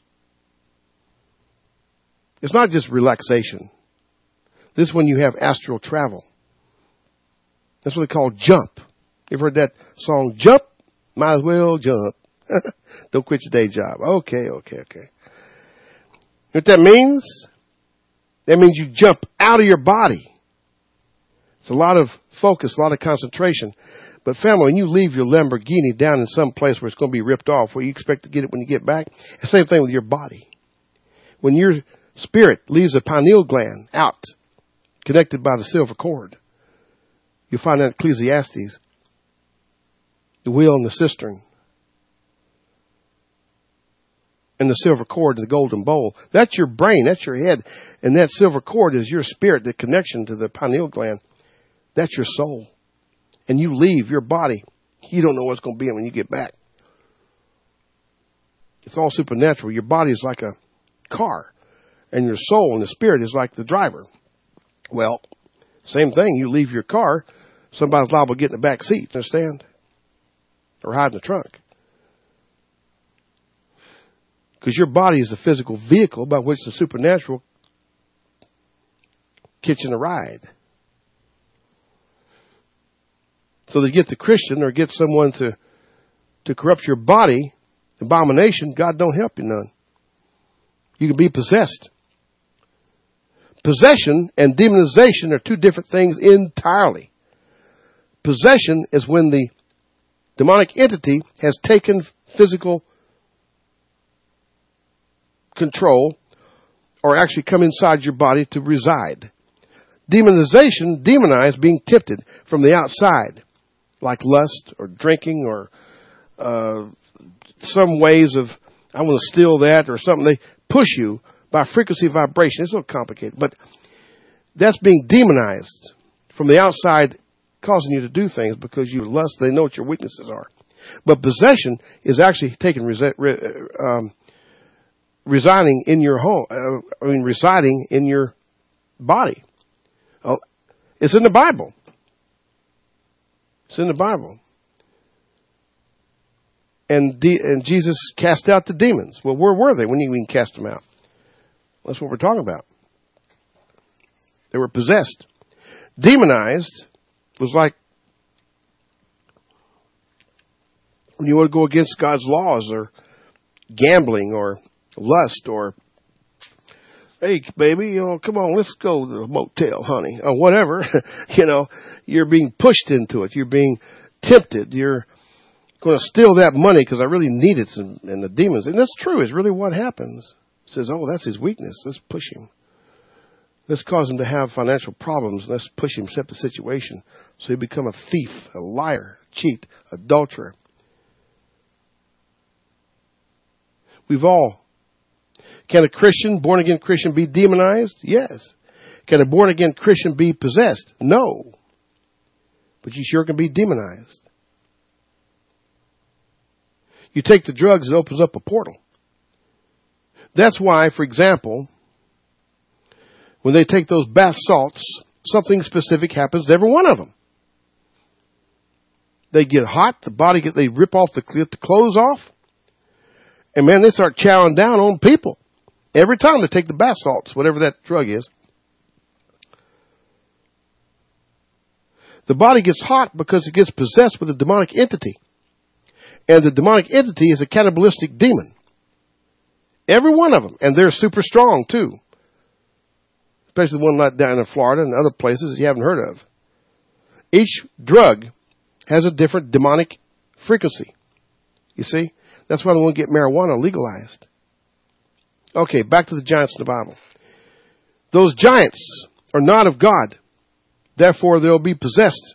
It's not just relaxation. This is when you have astral travel. That's what they call jump. You've heard that song, Jump? Might as well jump. Don't quit your day job. Okay. You know what that means? That means you jump out of your body. It's a lot of focus, a lot of concentration. But family, when you leave your Lamborghini down in some place where it's going to be ripped off, where you expect to get it when you get back, the same thing with your body. When your spirit leaves the pineal gland out, connected by the silver cord, you'll find that in Ecclesiastes, the wheel and the cistern, and the silver cord and the golden bowl. That's your brain, that's your head, and that silver cord is your spirit, the connection to the pineal gland. That's your soul. And you leave your body. You don't know what's going to be when you get back. It's all supernatural. Your body is like a car. And your soul and the spirit is like the driver. Well, same thing. You leave your car, somebody's liable to get in the back seat, understand? Or hide in the trunk. Because your body is the physical vehicle by which the supernatural catching a ride. So they get the Christian or get someone to corrupt your body, abomination, God don't help you none. You can be possessed. Possession and demonization are two different things entirely. Possession is when the demonic entity has taken physical control or actually come inside your body to reside. Demonization, demonize, being tempted from the outside. Like lust or drinking or some ways of, I want to steal that or something. They push you by frequency vibration. It's a little complicated, but that's being demonized from the outside, causing you to do things because you lust. They know what your weaknesses are. But possession is actually taking residing in your home. Residing in your body. It's in the Bible. It's in the Bible. And Jesus cast out the demons. Well, where were they when he even cast them out? That's what we're talking about. They were possessed. Demonized was like when you want to go against God's laws, or gambling, or lust, or, hey, baby, come on, let's go to the motel, honey, or whatever. You're being pushed into it. You're being tempted. You're going to steal that money because I really need it. And the demons, and that's true. It's really what happens. It says, oh, that's his weakness. Let's push him. Let's cause him to have financial problems. Let's push him, set the situation. So he become a thief, a liar, cheat, adulterer. Can a Christian, born-again Christian, be demonized? Yes. Can a born-again Christian be possessed? No. But you sure can be demonized. You take the drugs, it opens up a portal. That's why, for example, when they take those bath salts, something specific happens to every one of them. They get hot, they rip off the clothes off, and man, they start chowing down on people. Every time they take the bath salts, whatever that drug is. The body gets hot because it gets possessed with a demonic entity. And the demonic entity is a cannibalistic demon. Every one of them. And they're super strong too. Especially the one like down in Florida and other places that you haven't heard of. Each drug has a different demonic frequency. You see? That's why they want to get marijuana legalized. Okay, back to the giants in the Bible. Those giants are not of God. Therefore, they'll be possessed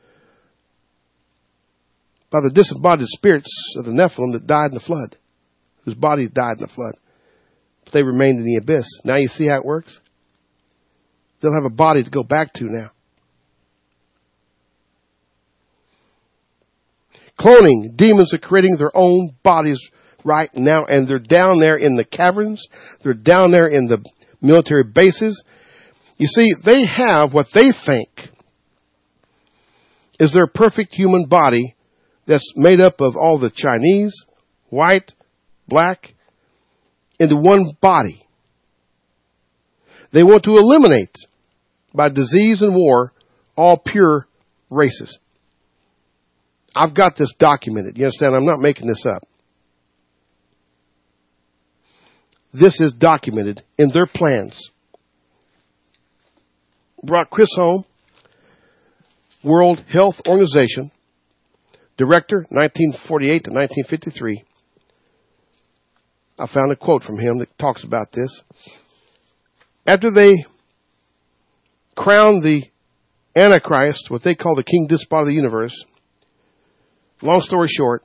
by the disembodied spirits of the Nephilim that died in the flood, whose bodies died in the flood. But they remained in the abyss. Now you see how it works? They'll have a body to go back to now. Cloning. Demons are creating their own bodies right now, and they're down there in the caverns. They're down there in the military bases. You see, they have what they think is their perfect human body that's made up of all the Chinese, white, black, into one body. They want to eliminate, by disease and war, all pure races. I've got this documented. You understand? I'm not making this up. This is documented in their plans. Brought Chris home, World Health Organization, Director, 1948 to 1953. I found a quote from him that talks about this. After they crowned the Antichrist, what they call the King Despot of the universe, long story short,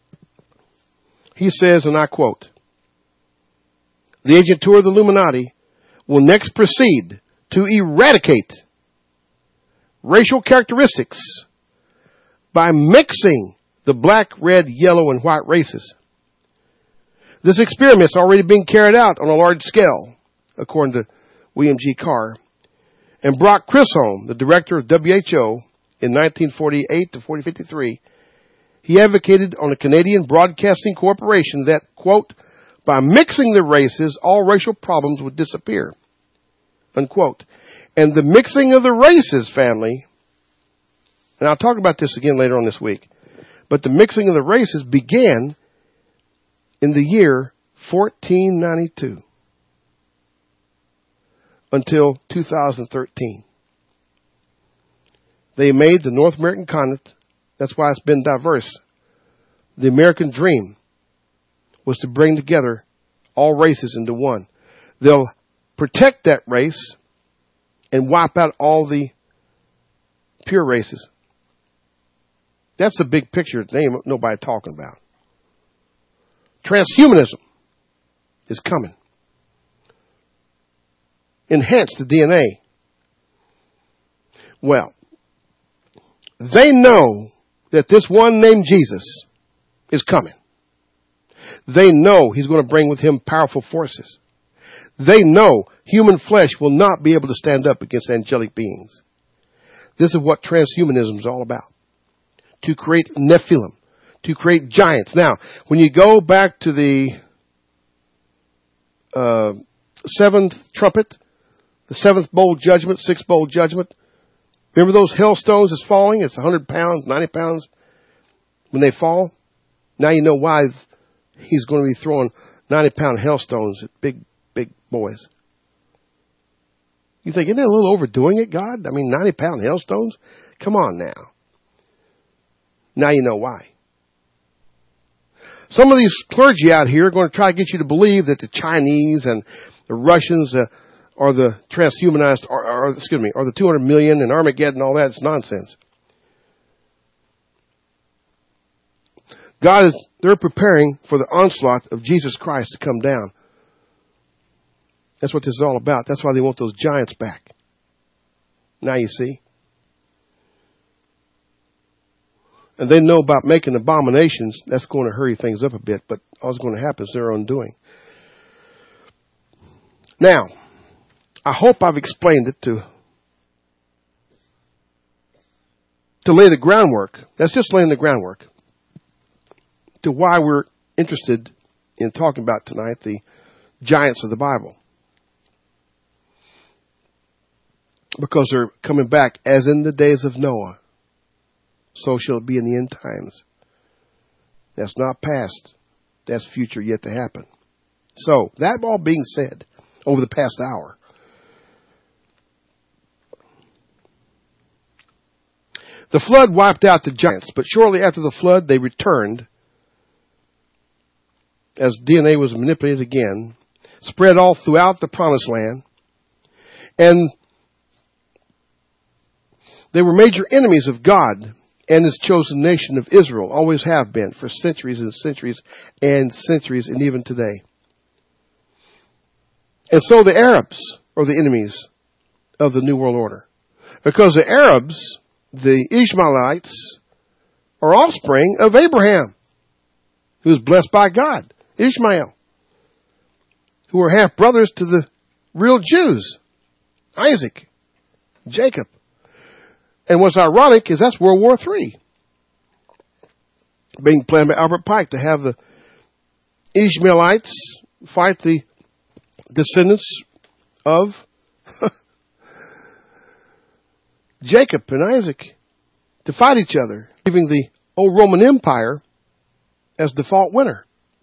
he says, and I quote, the agent tour of the Illuminati will next proceed to eradicate racial characteristics by mixing the black, red, yellow, and white races. This experiment's already being carried out on a large scale, according to William G. Carr. And Brock Chisholm, the director of WHO in 1948 to 1953, he advocated on a Canadian Broadcasting Corporation that, quote, by mixing the races, all racial problems would disappear, unquote. And the mixing of the races, family, and I'll talk about this again later on this week, but the mixing of the races began in the year 1492 until 2013. They made the North American continent, that's why it's been diverse. The American dream was to bring together all races into one. They'll protect that race and wipe out all the pure races. That's the big picture that ain't nobody talking about. Transhumanism is coming. Enhance the DNA. Well, they know that this one named Jesus is coming. They know he's going to bring with him powerful forces. They know human flesh will not be able to stand up against angelic beings. This is what transhumanism is all about. to create Nephilim, to create giants. Now, when you go back to the seventh trumpet, the seventh bowl judgment, sixth bowl judgment, remember those hailstones that's falling? It's 100 pounds, 90 pounds when they fall. Now you know why he's going to be throwing 90-pound hailstones at big boys. You think, isn't that a little overdoing it, God? I mean, 90-pound hailstones? Come on now. Now you know why. Some of these clergy out here are going to try to get you to believe that the Chinese and the Russians are the transhumanized, or the 200 million and Armageddon and all that. It's nonsense. They're preparing for the onslaught of Jesus Christ to come down. That's what this is all about. That's why they want those giants back. Now you see. And they know about making abominations. That's going to hurry things up a bit, but all that's going to happen is their own doing. Now, I hope I've explained it to lay the groundwork. That's just laying the groundwork to why we're interested in talking about tonight the giants of the Bible. Because they're coming back as in the days of Noah. So shall it be in the end times. That's not past. That's future yet to happen. So, that all being said, over the past hour, the flood wiped out the giants, but shortly after the flood, they returned as DNA was manipulated again, spread all throughout the promised land, and they were major enemies of God and His chosen nation of Israel, always have been for centuries and centuries and centuries, and even today. And so the Arabs are the enemies of the New World Order. Because the Arabs, the Ishmaelites, are offspring of Abraham, who was blessed by God, Ishmael, who are half brothers to the real Jews, Isaac, Jacob. And what's ironic is that's World War III being planned by Albert Pike to have the Ishmaelites fight the descendants of Jacob and Isaac to fight each other, leaving the old Roman Empire as default winner.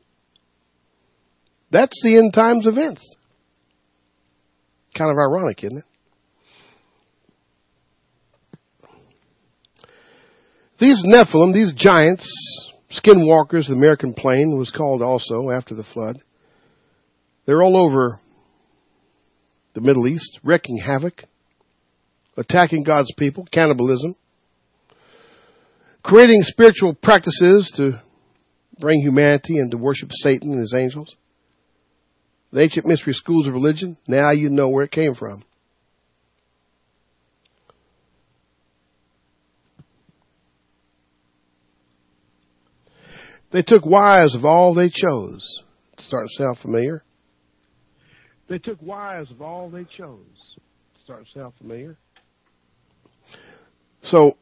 That's the end times events. Kind of ironic, isn't it? These Nephilim, these giants, skinwalkers, the American plain was called also after the flood. They're all over the Middle East, wreaking havoc, attacking God's people, cannibalism, creating spiritual practices to bring humanity and to worship Satan and his angels. The ancient mystery schools of religion, now you know where it came from. They took wives of all they chose. Starting to sound familiar? They took wives of all they chose. Starting to sound familiar? So,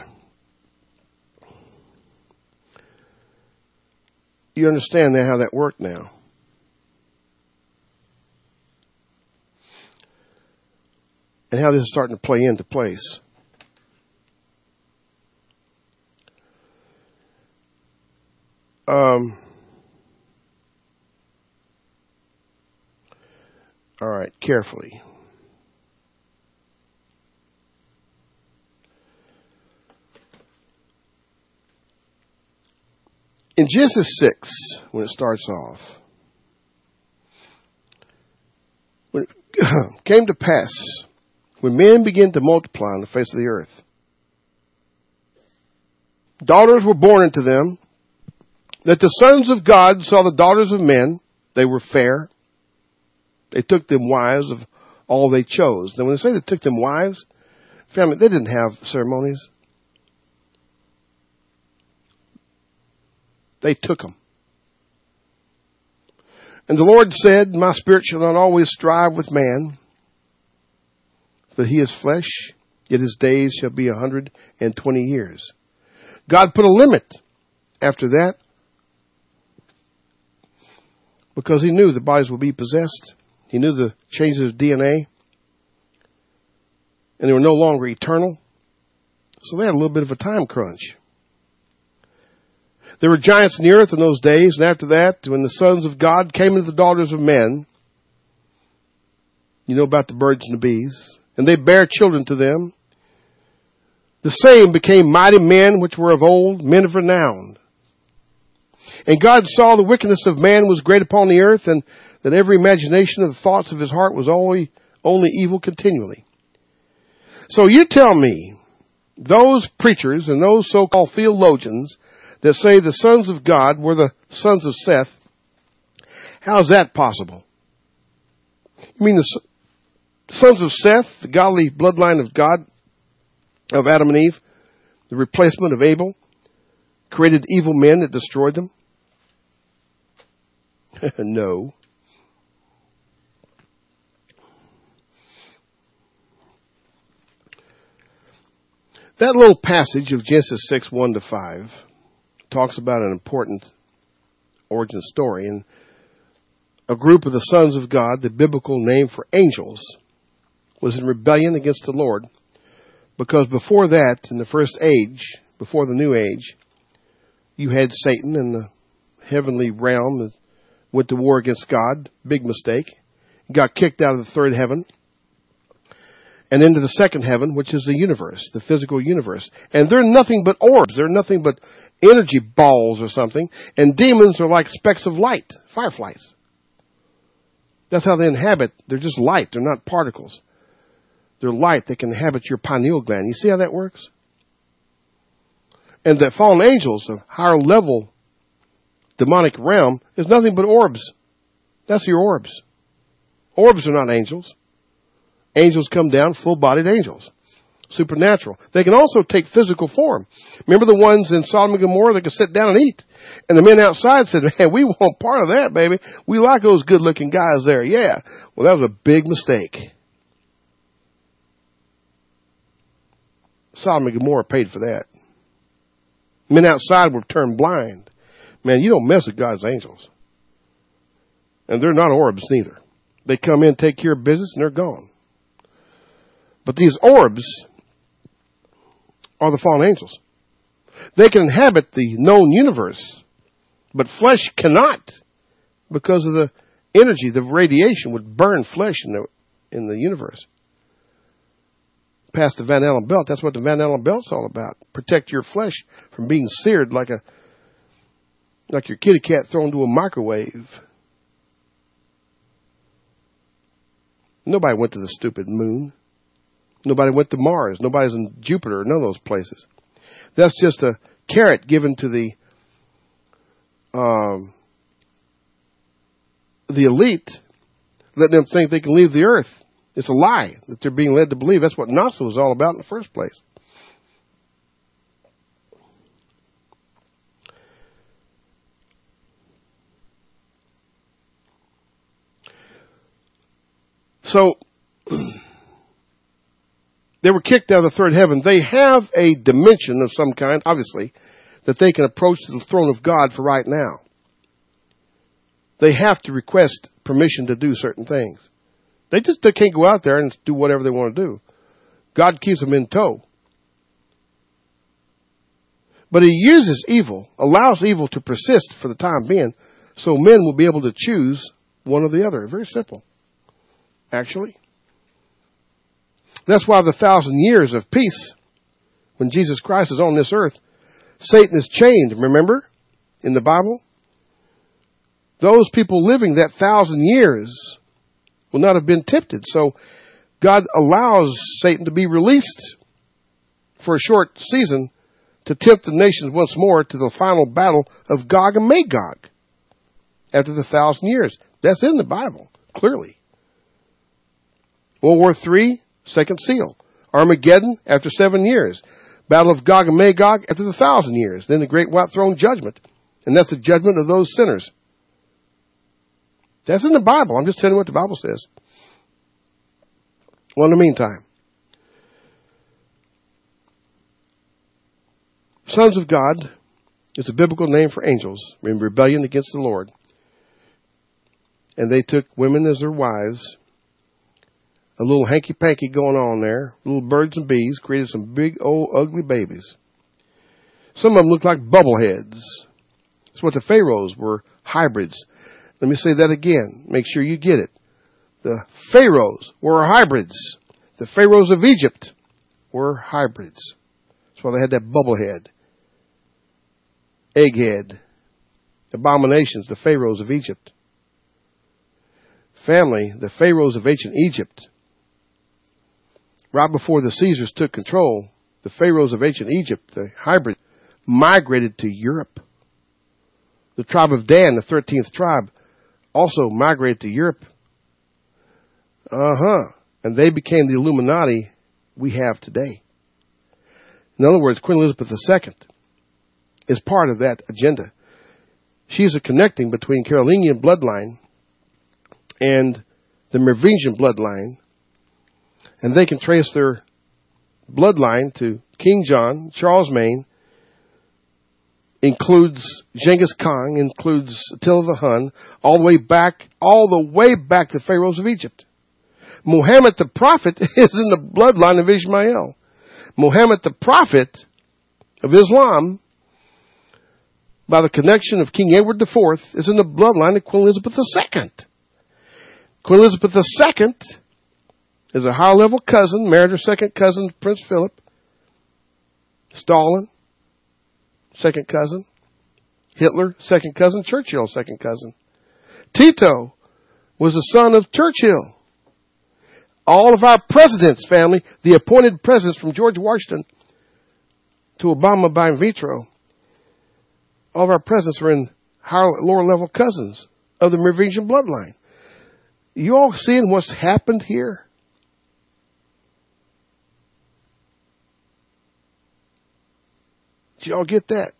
you understand now how that worked now. And how this is starting to play into place. All right, carefully. In Genesis 6, when it starts off, when it came to pass, when men began to multiply on the face of the earth, daughters were born unto them, that the sons of God saw the daughters of men, they were fair. They took them wives of all they chose. Now when they say they took them wives, family, they didn't have ceremonies. They took them. And the Lord said, my spirit shall not always strive with man, for he is flesh, yet his days shall be 120 years. God put a limit after that because he knew the bodies would be possessed. He knew the changes of DNA. And they were no longer eternal. So they had a little bit of a time crunch. There were giants in the earth in those days, and after that, when the sons of God came into the daughters of men, you know about the birds and the bees, and they bare children to them, the same became mighty men which were of old, men of renown. And God saw the wickedness of man was great upon the earth, and that every imagination of the thoughts of his heart was only evil continually. So you tell me, those preachers and those so-called theologians that say the sons of God were the sons of Seth, how is that possible? You mean the sons of Seth, the godly bloodline of God, of Adam and Eve, the replacement of Abel, created evil men that destroyed them? No. That little passage of Genesis 6, 1-5 talks about an important origin story. And a group of the sons of God, the biblical name for angels, was in rebellion against the Lord. Because before that, in the first age, before the new age, you had Satan in the heavenly realm that went to war against God. Big mistake. He got kicked out of the third heaven and into the second heaven, which is the universe, the physical universe. And they're nothing but orbs. They're nothing but energy balls or something. And demons are like specks of light, fireflies. That's how they inhabit. They're just light. They're not particles. They're light that can inhabit your pineal gland. You see how that works? And the fallen angels, a higher level demonic realm, is nothing but orbs. That's your orbs. Orbs are not angels. Angels come down, full-bodied angels. Supernatural. They can also take physical form. Remember the ones in Sodom and Gomorrah that could sit down and eat? And the men outside said, man, we want part of that, baby. We like those good-looking guys there. Yeah. Well, that was a big mistake. Sodom and Gomorrah paid for that. Men outside were turned blind. Man, you don't mess with God's angels. And they're not orbs neither. They come in, take care of business, and they're gone. But these orbs are the fallen angels. They can inhabit the known universe, but flesh cannot because of the energy, the radiation would burn flesh in the universe. Past the Van Allen belt, that's what the Van Allen belt's all about. Protect your flesh from being seared like your kitty cat thrown to a microwave. Nobody went to the stupid moon. Nobody went to Mars. Nobody's in Jupiter. None of those places. That's just a carrot given to the elite, letting them think they can leave the earth. It's a lie that they're being led to believe. That's what NASA was all about in the first place. So, they were kicked out of the third heaven. They have a dimension of some kind, obviously, that they can approach the throne of God for right now. They have to request permission to do certain things. They can't go out there and do whatever they want to do. God keeps them in tow. But he uses evil, allows evil to persist for the time being, so men will be able to choose one or the other. Very simple, actually. That's why the 1,000 years of peace, when Jesus Christ is on this earth, Satan is chained, remember, in the Bible? Those people living that 1,000 years will not have been tempted. So God allows Satan to be released for a short season to tempt the nations once more to the final battle of Gog and Magog after the 1,000 years. That's in the Bible, clearly. World War III, second seal. Armageddon after 7 years. Battle of Gog and Magog after the 1,000 years. Then the great white throne judgment. And that's the judgment of those sinners. That's in the Bible. I'm just telling you what the Bible says. Well, in the meantime. Sons of God is a biblical name for angels in rebellion against the Lord. And they took women as their wives. A little hanky-panky going on there. Little birds and bees created some big, old, ugly babies. Some of them looked like bubbleheads. That's what the pharaohs were, hybrids. Let me say that again. Make sure you get it. The pharaohs were hybrids. The pharaohs of Egypt were hybrids. That's why they had that bubblehead. Egghead. Abominations, the pharaohs of Egypt. Family, the pharaohs of ancient Egypt. Right before the Caesars took control, the pharaohs of ancient Egypt, the hybrid, migrated to Europe. The tribe of Dan, the 13th tribe, also migrated to Europe. And they became the Illuminati we have today. In other words, Queen Elizabeth II is part of that agenda. She's a connecting between Carolingian bloodline and the Merovingian bloodline. And they can trace their bloodline to King John, Charles Maine, includes Genghis Khan, includes Attila the Hun, all the way back to the pharaohs of Egypt. Muhammad the prophet is in the bloodline of Ishmael. Muhammad the prophet of Islam, by the connection of King Edward IV, is in the bloodline of Queen Elizabeth II. Queen Elizabeth II is a high-level cousin, married her second cousin, Prince Philip. Stalin, second cousin. Hitler, second cousin. Churchill, second cousin. Tito was the son of Churchill. All of our presidents, family, the appointed presidents from George Washington to Obama by in vitro, all of our presidents were in higher, lower-level cousins of the Merovingian bloodline. You all seeing what's happened here? Did you all get that?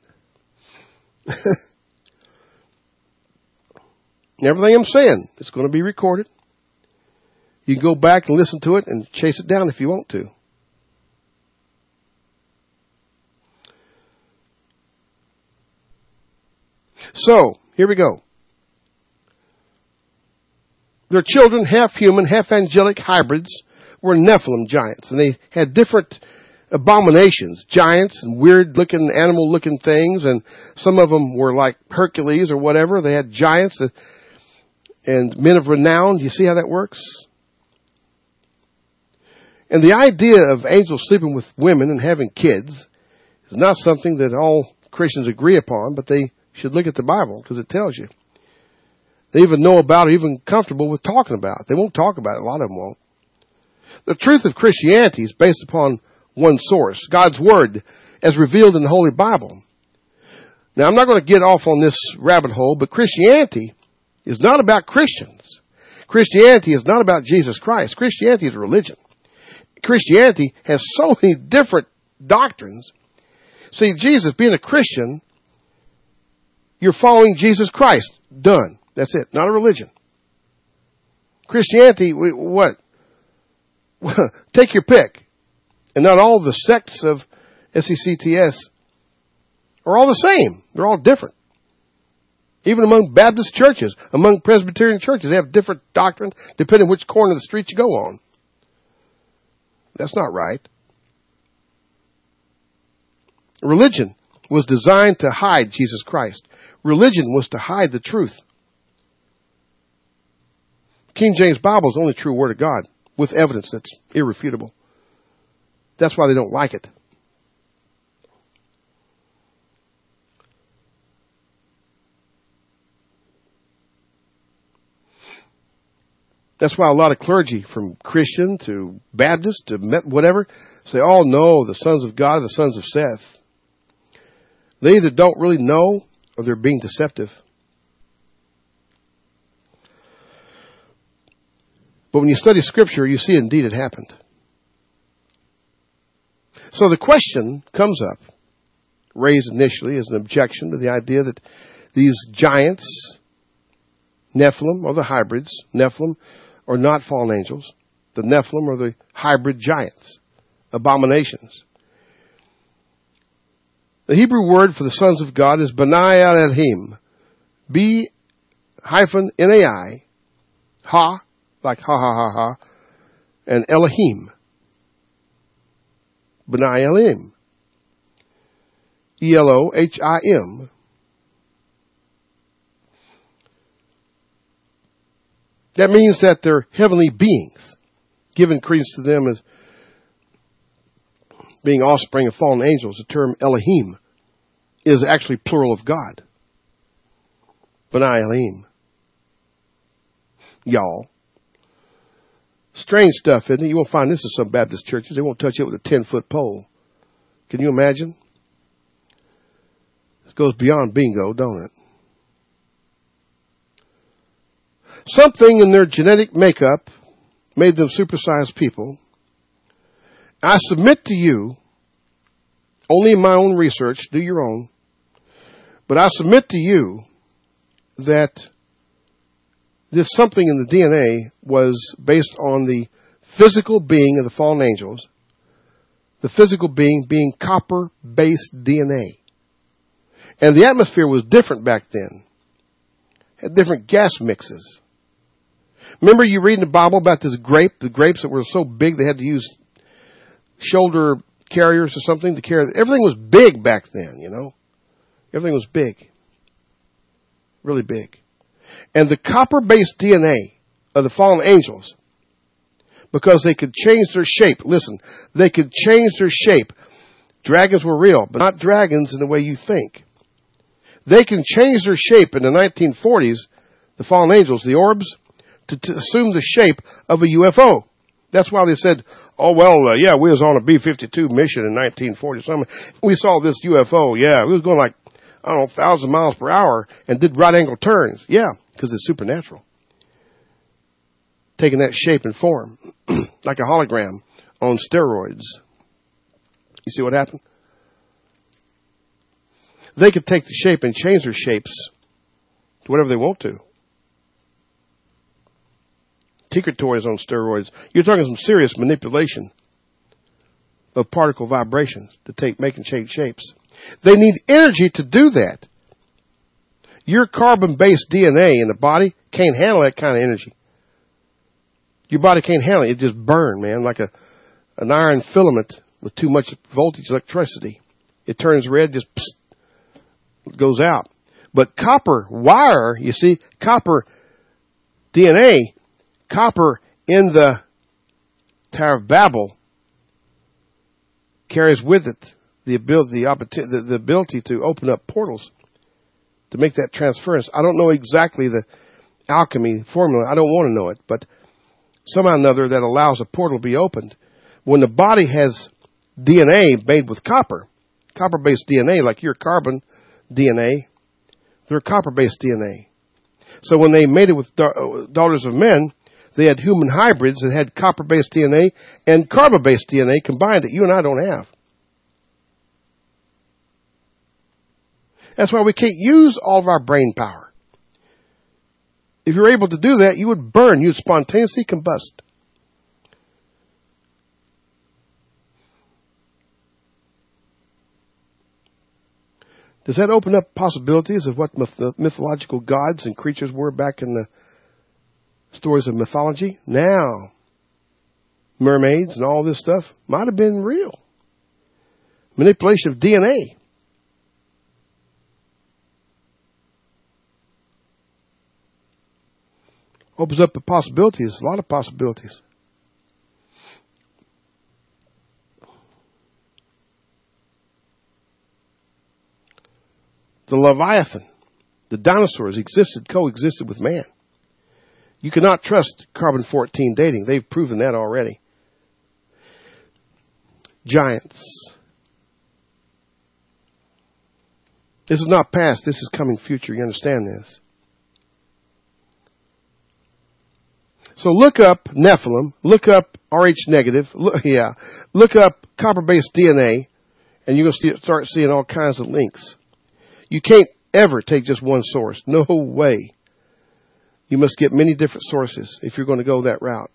Everything I'm saying, it's going to be recorded. You can go back and listen to it and chase it down if you want to. So, here we go. Their children, half human, half angelic hybrids, were Nephilim giants. And they had different abominations, giants and weird-looking, animal-looking things. And some of them were like Hercules or whatever. They had giants and men of renown. Do you see how that works? And the idea of angels sleeping with women and having kids is not something that all Christians agree upon, but they should look at the Bible because it tells you. They even know about it, even comfortable with talking about it. They won't talk about it. A lot of them won't. The truth of Christianity is based upon one source, God's Word, as revealed in the Holy Bible. Now, I'm not going to get off on this rabbit hole, but Christianity is not about Christians. Christianity is not about Jesus Christ. Christianity is a religion. Christianity has so many different doctrines. See, Jesus, being a Christian, you're following Jesus Christ. Done. That's it. Not a religion. Christianity, what? Take your pick. And not all the sects of SECTS are all the same. They're all different. Even among Baptist churches, among Presbyterian churches, they have different doctrine depending on which corner of the street you go on. That's not right. Religion was designed to hide Jesus Christ. Religion was to hide the truth. King James Bible is the only true Word of God with evidence that's irrefutable. That's why they don't like it. That's why a lot of clergy, from Christian to Baptist to whatever, say, oh no, the sons of God are the sons of Seth. They either don't really know or they're being deceptive. But when you study Scripture, you see indeed it happened. So the question comes up, raised initially as an objection to the idea that these giants, Nephilim, or the hybrids, Nephilim are not fallen angels. The Nephilim are the hybrid giants, abominations. The Hebrew word for the sons of God is B'nai Elohim. B-N-A-I, ha, like ha ha ha ha, and Elohim. B'nai Elohim. E-L-O-H-I-M. That means that they're heavenly beings. Given credence to them as being offspring of fallen angels, the term Elohim is actually plural of God. B'nai Elohim. Y'all. Strange stuff, isn't it? You won't find this in some Baptist churches. They won't touch it with a 10-foot pole. Can you imagine? This goes beyond bingo, don't it? Something in their genetic makeup made them supersized people. I submit to you, only in my own research, do your own, but I submit to you that this something in the DNA was based on the physical being of the fallen angels, the physical being copper-based DNA. And the atmosphere was different back then. Had different gas mixes. Remember you read in the Bible about this grape, the grapes that were so big they had to use shoulder carriers or something to carry. Everything was big back then, you know. Everything was big. Really big. And the copper-based DNA of the fallen angels, because they could change their shape. Listen, they could change their shape. Dragons were real, but not dragons in the way you think. They can change their shape in the 1940s, the fallen angels, the orbs, to assume the shape of a UFO. That's why they said, oh, well, yeah, we was on a B-52 mission in 1940-something. We saw this UFO, yeah, we was going like, I don't know, 1,000 miles per hour and did right-angle turns. Yeah, because it's supernatural. Taking that shape and form, like a hologram on steroids. You see what happened? They could take the shape and change their shapes to whatever they want to. Tinker toys on steroids. You're talking some serious manipulation of particle vibrations to make and change shapes. They need energy to do that. Your carbon-based DNA in the body can't handle that kind of energy. Your body can't handle it. It just burns, man, like an iron filament with too much voltage electricity. It turns red, just goes out. But copper wire, you see, copper DNA, copper in the Tower of Babel carries with it the ability to open up portals to make that transference. I don't know exactly the alchemy formula. I don't want to know it, but somehow or another that allows a portal to be opened. When the body has DNA made with copper-based DNA, like your carbon DNA, they're copper-based DNA. So when they made it with daughters of men, they had human hybrids that had copper-based DNA and carbon-based DNA combined that you and I don't have. That's why we can't use all of our brain power. If you're able to do that, you would burn. You would spontaneously combust. Does that open up possibilities of what mythological gods and creatures were back in the stories of mythology? Now, mermaids and all this stuff might have been real. Manipulation of DNA. Opens up the possibilities, a lot of possibilities. The Leviathan, the dinosaurs coexisted with man. You cannot trust carbon-14 dating. They've proven that already. Giants. This is not past, this is coming future. You understand this? So look up Nephilim, look up Rh negative, look up copper-based DNA, and you're going to start seeing all kinds of links. You can't ever take just one source. No way. You must get many different sources if you're going to go that route.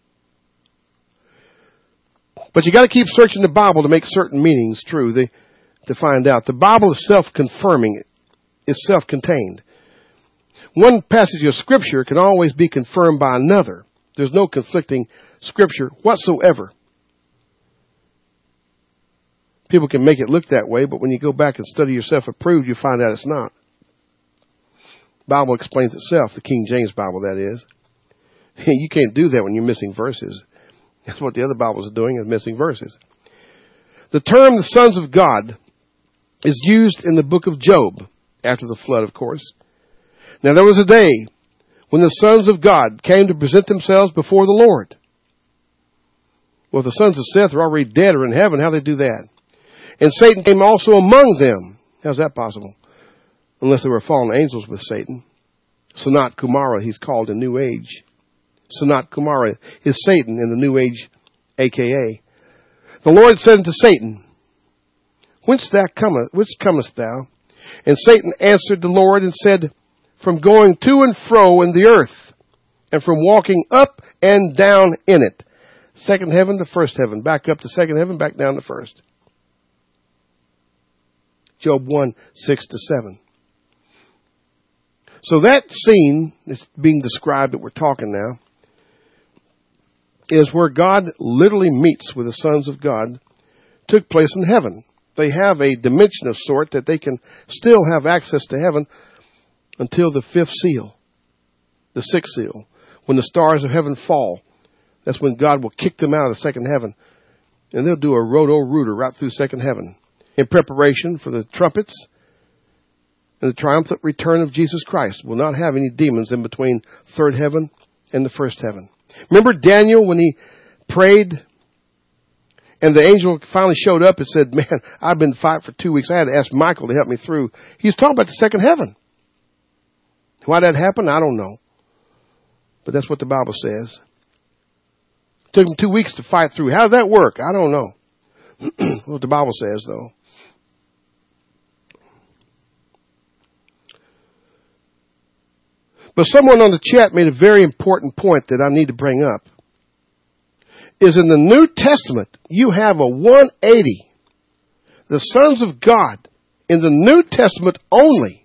But you got to keep searching the Bible to make certain meanings true. to find out. The Bible is self-confirming. It's self-contained. One passage of Scripture can always be confirmed by another. There's no conflicting Scripture whatsoever. People can make it look that way, but when you go back and study yourself approved, you find out it's not. The Bible explains itself, the King James Bible, that is. You can't do that when you're missing verses. That's what the other Bibles are doing, is missing verses. The term the sons of God is used in the book of Job, after the flood, of course. Now, there was a day when the sons of God came to present themselves before the Lord. Well, the sons of Seth are already dead or in heaven. How do they do that? And Satan came also among them. How's that possible? Unless they were fallen angels with Satan. Sanat Kumara, he's called in New Age. Sanat Kumara is Satan in the New Age, a.k.a. The Lord said unto Satan, Whence comest thou? And Satan answered the Lord and said, From going to and fro in the earth, and from walking up and down in it. Second heaven to first heaven. Back up to second heaven, back down to first. Job 1, 6 to 7. So that scene is being described that we're talking now is where God literally meets with the sons of God, took place in heaven. They have a dimension of sort that they can still have access to heaven until the fifth seal, the sixth seal. When the stars of heaven fall, that's when God will kick them out of the second heaven. And they'll do a roto-rooter right through second heaven in preparation for the trumpets and the triumphant return of Jesus Christ. We'll not have any demons in between third heaven and the first heaven. Remember Daniel when he prayed and the angel finally showed up and said, Man, I've been fighting for 2 weeks. I had to ask Michael to help me through. He was talking about the second heaven. Why that happened, I don't know. But that's what the Bible says. It took him 2 weeks to fight through. How did that work? I don't know. What the Bible says, though. But someone on the chat made a very important point that I need to bring up. Is in the New Testament, you have a 180. The sons of God in the New Testament only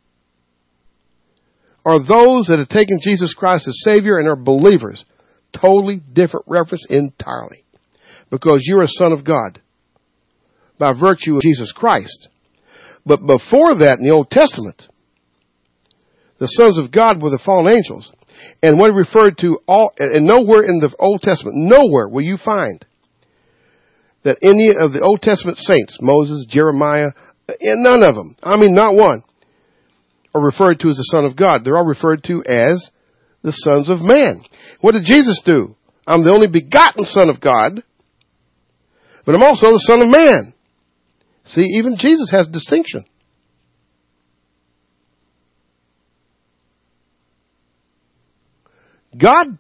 are those that have taken Jesus Christ as Savior and are believers. Totally different reference entirely. Because you're a son of God by virtue of Jesus Christ. But before that in the Old Testament, the sons of God were the fallen angels. And what referred to and nowhere in the Old Testament, nowhere will you find that any of the Old Testament saints, Moses, Jeremiah, and none of them, I mean not one, are referred to as the Son of God. They're all referred to as the sons of man. What did Jesus do? I'm the only begotten Son of God, but I'm also the Son of Man. See, even Jesus has distinction. God,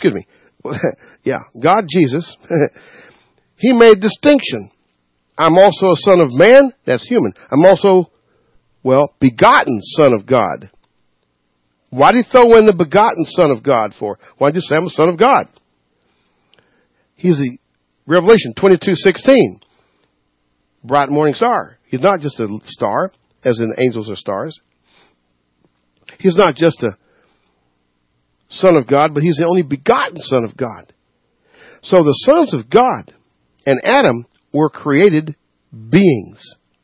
Jesus, He made distinction. I'm also a son of man, that's human. I'm also, begotten Son of God. Why did He throw in the begotten Son of God for? Why did He say I'm a Son of God? He's the Revelation 22:16, bright morning star. He's not just a star, as in angels are stars. He's not just a Son of God, but He's the only begotten Son of God. So the sons of God and Adam were created beings.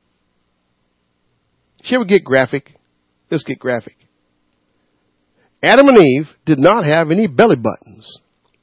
Should we get graphic? Let's get graphic. Adam and Eve did not have any belly buttons.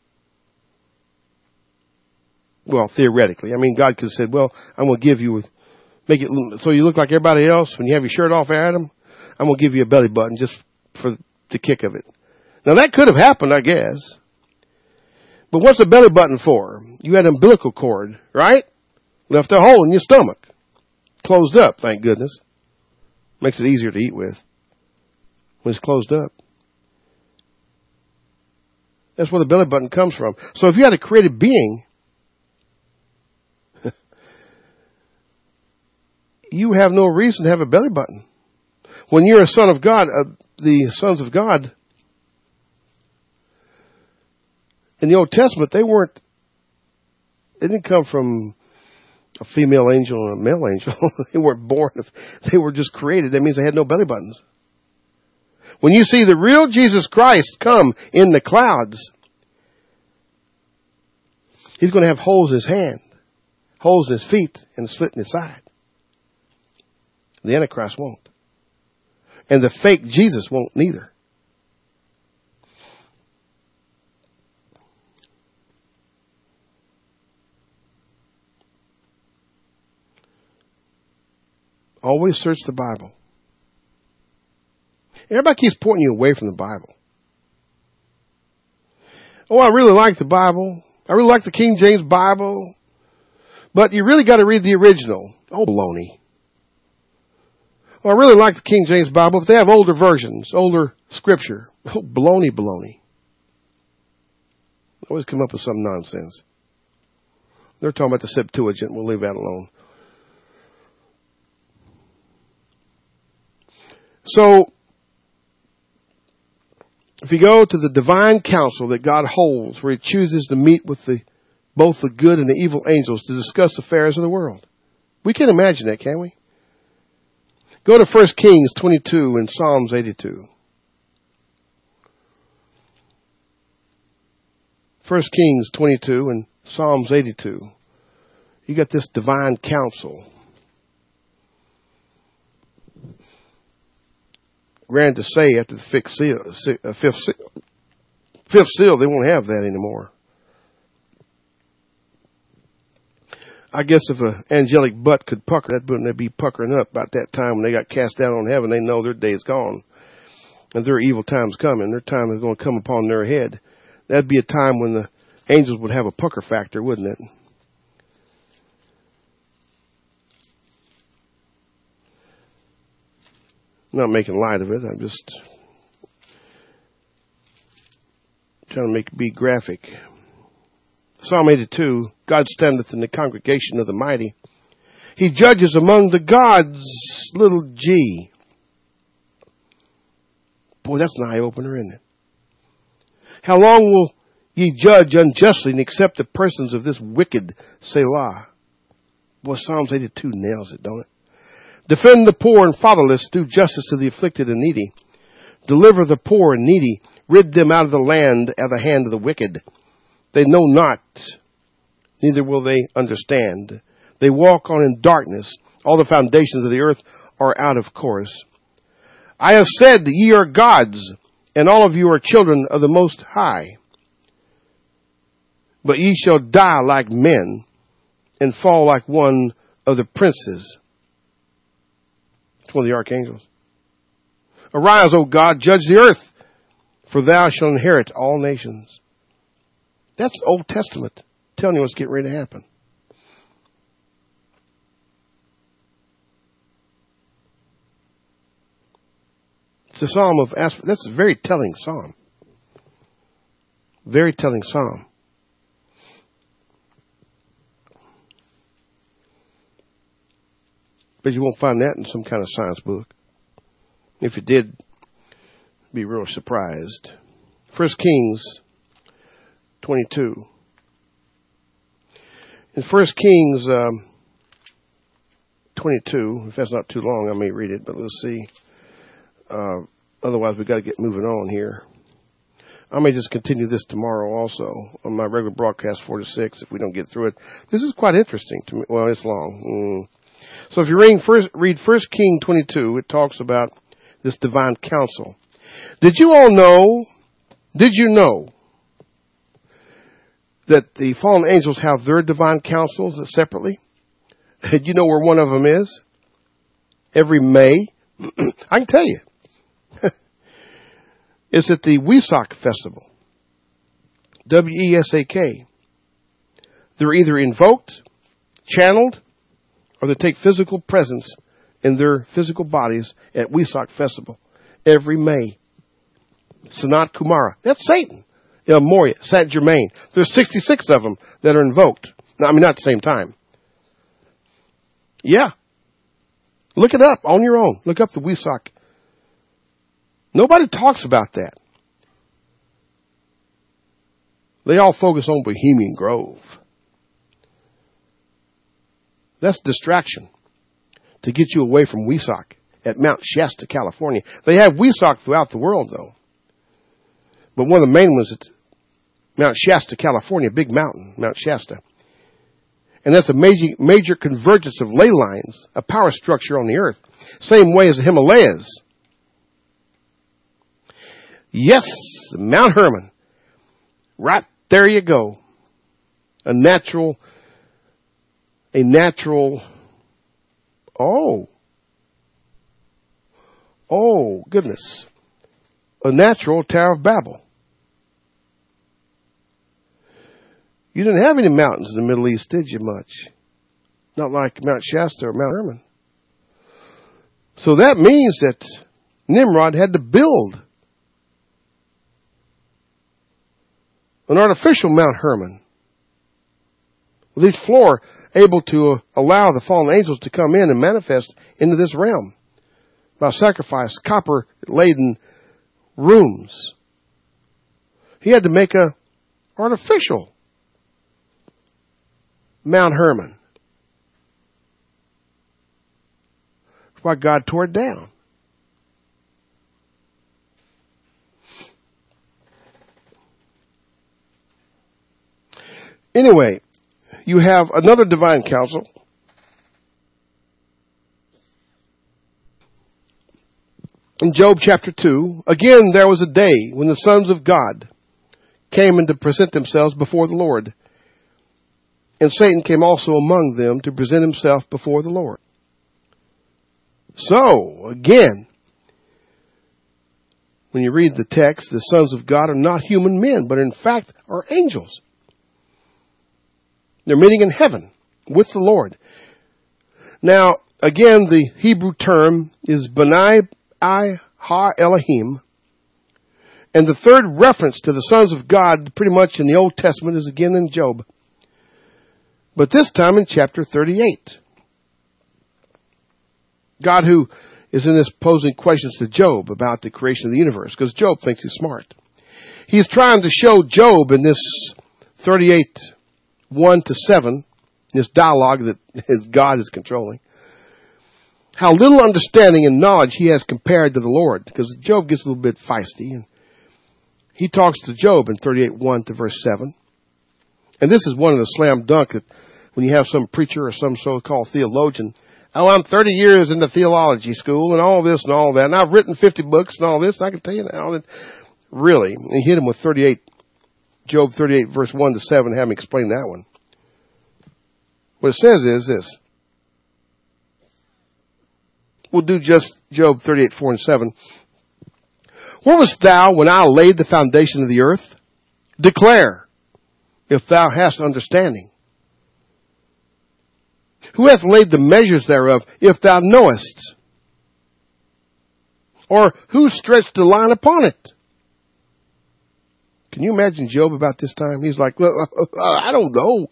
Well, theoretically. I mean, God could have said, I'm going to give you, make it so you look like everybody else. When you have your shirt off, Adam, I'm going to give you a belly button just for the kick of it. Now, that could have happened, I guess. But what's a belly button for? You had an umbilical cord, right? Left a hole in your stomach. Closed up, thank goodness. Makes it easier to eat with when it's closed up. That's where the belly button comes from. So if you had a created being, you have no reason to have a belly button. When you're a son of God, the sons of God, in the Old Testament, they didn't come from a female angel and a male angel. They weren't born. They were just created. That means they had no belly buttons. When you see the real Jesus Christ come in the clouds, he's going to have holes in his hand, holes in his feet, and a slit in his side. The Antichrist won't. And the fake Jesus won't neither. Always search the Bible. Everybody keeps pointing you away from the Bible. Oh, I really like the Bible. I really like the King James Bible. But you really got to read the original. Oh, baloney. Oh, I really like the King James Bible, but they have older versions, older scripture. Oh, baloney, baloney. Always come up with some nonsense. They're talking about the Septuagint. We'll leave that alone. So, if you go to the divine council that God holds, where he chooses to meet with both the good and the evil angels to discuss affairs of the world. We can imagine that, can't we? Go to 1 Kings 22 and Psalms 82. 1 Kings 22 and Psalms 82. You got this divine council. Granted to say after the fifth seal, they won't have that anymore. I guess if an angelic butt could pucker, that wouldn't be puckering up about that time when they got cast down on heaven. They know their day's gone. And their evil time's coming. Their time is going to come upon their head. That'd be a time when the angels would have a pucker factor, wouldn't it? I'm not making light of it. I'm just trying to make it be graphic. Psalm 82, God standeth in the congregation of the mighty. He judges among the gods, little g. Boy, that's an eye-opener, isn't it? How long will ye judge unjustly and accept the persons of this wicked Selah? Boy, Psalms 82 nails it, don't it? Defend the poor and fatherless, do justice to the afflicted and needy. Deliver the poor and needy, rid them out of the land at the hand of the wicked. They know not, neither will they understand. They walk on in darkness. All the foundations of the earth are out of course. I have said that ye are gods, and all of you are children of the Most High. But ye shall die like men, and fall like one of the princes. It's one of the archangels. Arise, O God, judge the earth, for thou shalt inherit all nations. That's Old Testament telling you what's getting ready to happen. It's a psalm of aspect. That's a very telling psalm. Very telling psalm. But you won't find that in some kind of science book. If you did, be real surprised. 1 Kings 22. In 1 Kings 22, if that's not too long, I may read it, but let's see. Otherwise, we've got to get moving on here. I may just continue this tomorrow also on my regular broadcast 4 to 6 if we don't get through it. This is quite interesting to me. Well, it's long. So if you read 1 Kings 22, it talks about this divine council. Did you know that the fallen angels have their divine councils separately? Do you know where one of them is? Every May. I can tell you. It's at the Wesak Festival. W-E-S-A-K. They're either invoked, channeled, or they take physical presence in their physical bodies at Wesak Festival every May. Sanat Kumara. That's Satan. El Morya, Saint Germain. There's 66 of them that are invoked. No, I mean, not at the same time. Yeah. Look it up on your own. Look up the Wesak. Nobody talks about that. They all focus on Bohemian Grove. That's distraction to get you away from Wesock at Mount Shasta, California. They have Wesock throughout the world, though. But one of the main ones at Mount Shasta, California, big mountain, Mount Shasta. And that's a major convergence of ley lines, a power structure on the earth. Same way as the Himalayas. Yes, Mount Hermon. Right there you go. A natural, goodness. A natural Tower of Babel. You didn't have any mountains in the Middle East, did you, much? Not like Mount Shasta or Mount Hermon. So that means that Nimrod had to build an artificial Mount Hermon, with each floor able to allow the fallen angels to come in and manifest into this realm by sacrifice, copper-laden rooms. He had to make a artificial Mount Hermon. That's why God tore it down. Anyway, you have another divine council. In Job chapter 2, again there was a day when the sons of God came in to present themselves before the Lord. And Satan came also among them to present himself before the Lord. So, again, when you read the text, the sons of God are not human men, but in fact are angels. They're meeting in heaven with the Lord. Now, again, the Hebrew term is B'nai Ha Elohim. And the third reference to the sons of God pretty much in the Old Testament is again in Job. But this time in chapter 38. God who is in this posing questions to Job about the creation of the universe, because Job thinks he's smart. He's trying to show Job in this 38 1-7, this dialogue that God is controlling, how little understanding and knowledge he has compared to the Lord. Because Job gets a little bit feisty. And he talks to Job in 38:1-7. And this is one of the slam dunk that when you have some preacher or some so-called theologian, oh, I'm 30 years in the theology school and all this and all that, and I've written 50 books and all this, and I can tell you now that really, and he hit him with Job 38:1-7, have him explain that one. What it says is this. We'll do just Job 38:4-7. Where wast thou when I laid the foundation of the earth? Declare, if thou hast understanding. Who hath laid the measures thereof, if thou knowest? Or who stretched the line upon it? Can you imagine Job about this time? He's like, well, I don't know.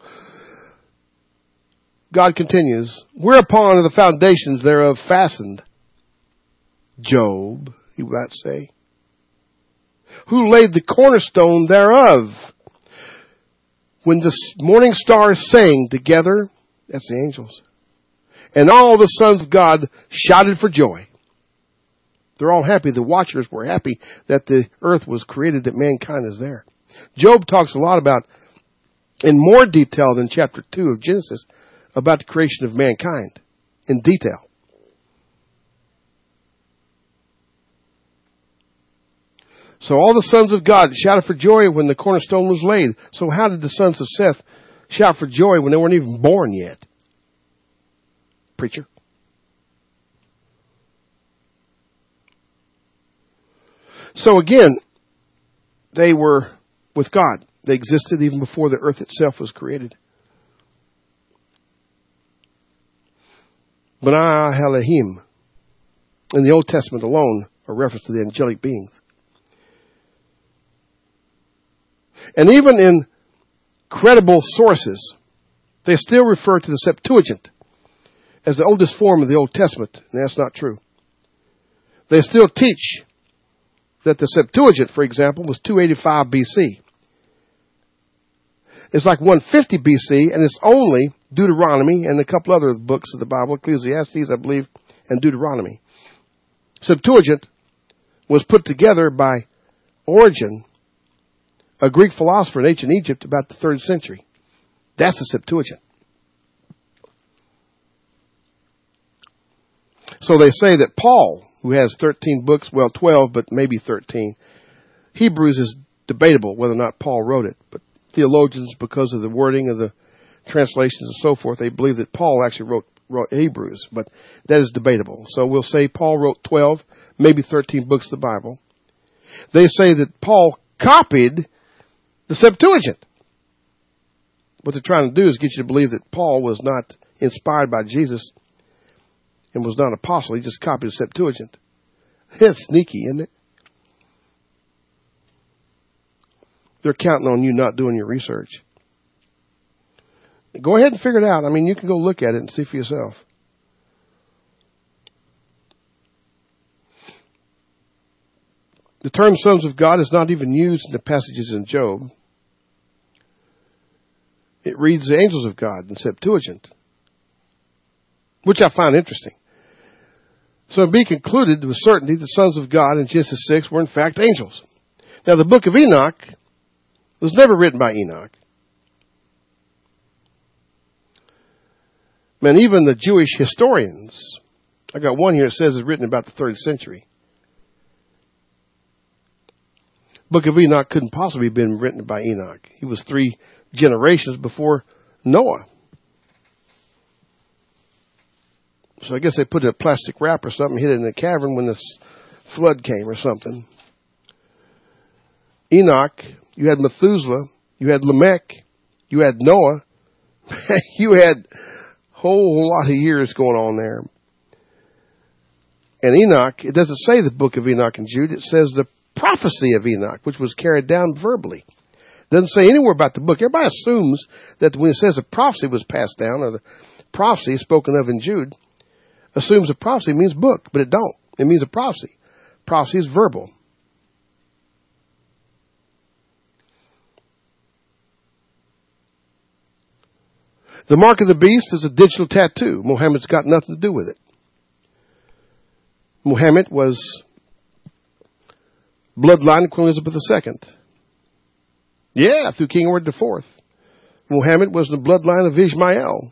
God continues, whereupon are the foundations thereof fastened? Job, he might say. Who laid the cornerstone thereof? When the morning stars sang together, that's the angels, and all the sons of God shouted for joy. They're all happy. The watchers were happy that the earth was created, that mankind is there. Job talks a lot about, in more detail than chapter 2 of Genesis, about the creation of mankind in detail. So all the sons of God shouted for joy when the cornerstone was laid. So how did the sons of Seth shout for joy when they weren't even born yet? Preacher. So again, they were with God. They existed even before the earth itself was created. B'nai Elohim, in the Old Testament alone, a reference to the angelic beings. And even in credible sources, they still refer to the Septuagint as the oldest form of the Old Testament, and that's not true. They still teach that the Septuagint, for example, was 285 BC. It's like 150 BC, and it's only Deuteronomy, and a couple other books of the Bible, Ecclesiastes, I believe, and Deuteronomy. Septuagint was put together by Origen, a Greek philosopher in ancient Egypt about the 3rd century. That's the Septuagint. So they say that Paul, who has 13 books, well, 12, but maybe 13, Hebrews is debatable whether or not Paul wrote it. But theologians, because of the wording of the translations and so forth, they believe that Paul actually wrote Hebrews, but that is debatable. So we'll say Paul wrote 12, maybe 13 books of the Bible. They say that Paul copied the Septuagint. What they're trying to do is get you to believe that Paul was not inspired by Jesus and was not an apostle. He just copied the Septuagint. It's sneaky, isn't it? They're counting on you not doing your research. Go ahead and figure it out. I mean, you can go look at it and see for yourself. The term sons of God is not even used in the passages in Job. It reads the angels of God in Septuagint, which I find interesting. So it be concluded with certainty the sons of God in Genesis 6 were in fact angels. Now the book of Enoch was never written by Enoch. Man, even the Jewish historians, I got one here that says it's written about the 3rd century. Book of Enoch couldn't possibly have been written by Enoch. He was 3 generations before Noah. So I guess they put it in a plastic wrap or something, hid it in a cavern when the flood came or something. Enoch, you had Methuselah, you had Lamech, you had Noah, you had a whole lot of years going on there. And Enoch, it doesn't say the book of Enoch and Jude, it says the prophecy of Enoch, which was carried down verbally. It doesn't say anywhere about the book. Everybody assumes that when it says a prophecy was passed down, or the prophecy spoken of in Jude, assumes a prophecy means book, but it don't. It means a prophecy. Prophecy is verbal. The mark of the beast is a digital tattoo. Muhammad's got nothing to do with it. Muhammad was bloodline of Queen Elizabeth II. Yeah, through King Edward IV. Muhammad was the bloodline of Ishmael.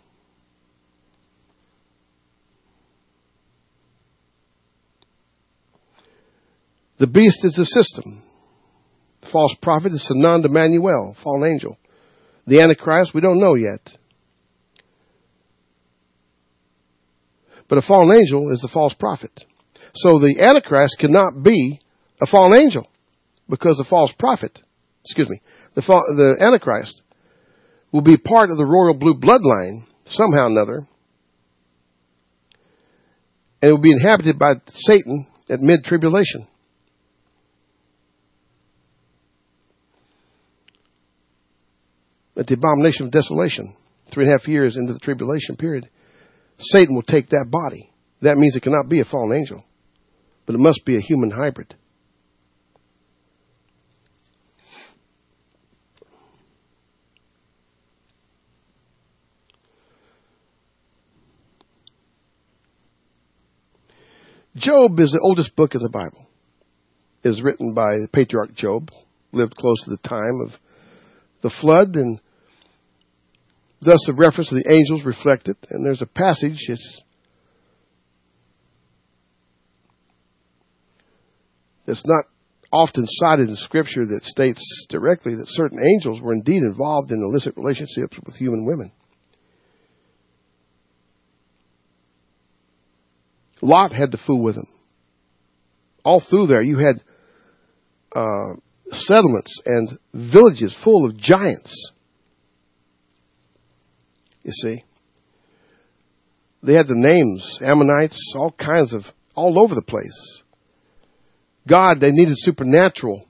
The beast is the system. The false prophet is Sanan Emmanuel, fallen angel. The Antichrist, we don't know yet. But a fallen angel is the false prophet. So the Antichrist cannot be a fallen angel because the false prophet, the Antichrist will be part of the royal blue bloodline somehow or another. And it will be inhabited by Satan at mid-tribulation. At the abomination of desolation, 3.5 years into the tribulation period, Satan will take that body. That means it cannot be a fallen angel, but it must be a human hybrid. Job is the oldest book of the Bible. It is written by the patriarch Job, lived close to the time of the flood, and thus the reference to the angels reflected. And there's a passage that's not often cited in Scripture that states directly that certain angels were indeed involved in illicit relationships with human women. Lot had to fool with them. All through there, you had settlements and villages full of giants. You see, they had the names, Ammonites, all kinds of, all over the place. God, they needed supernatural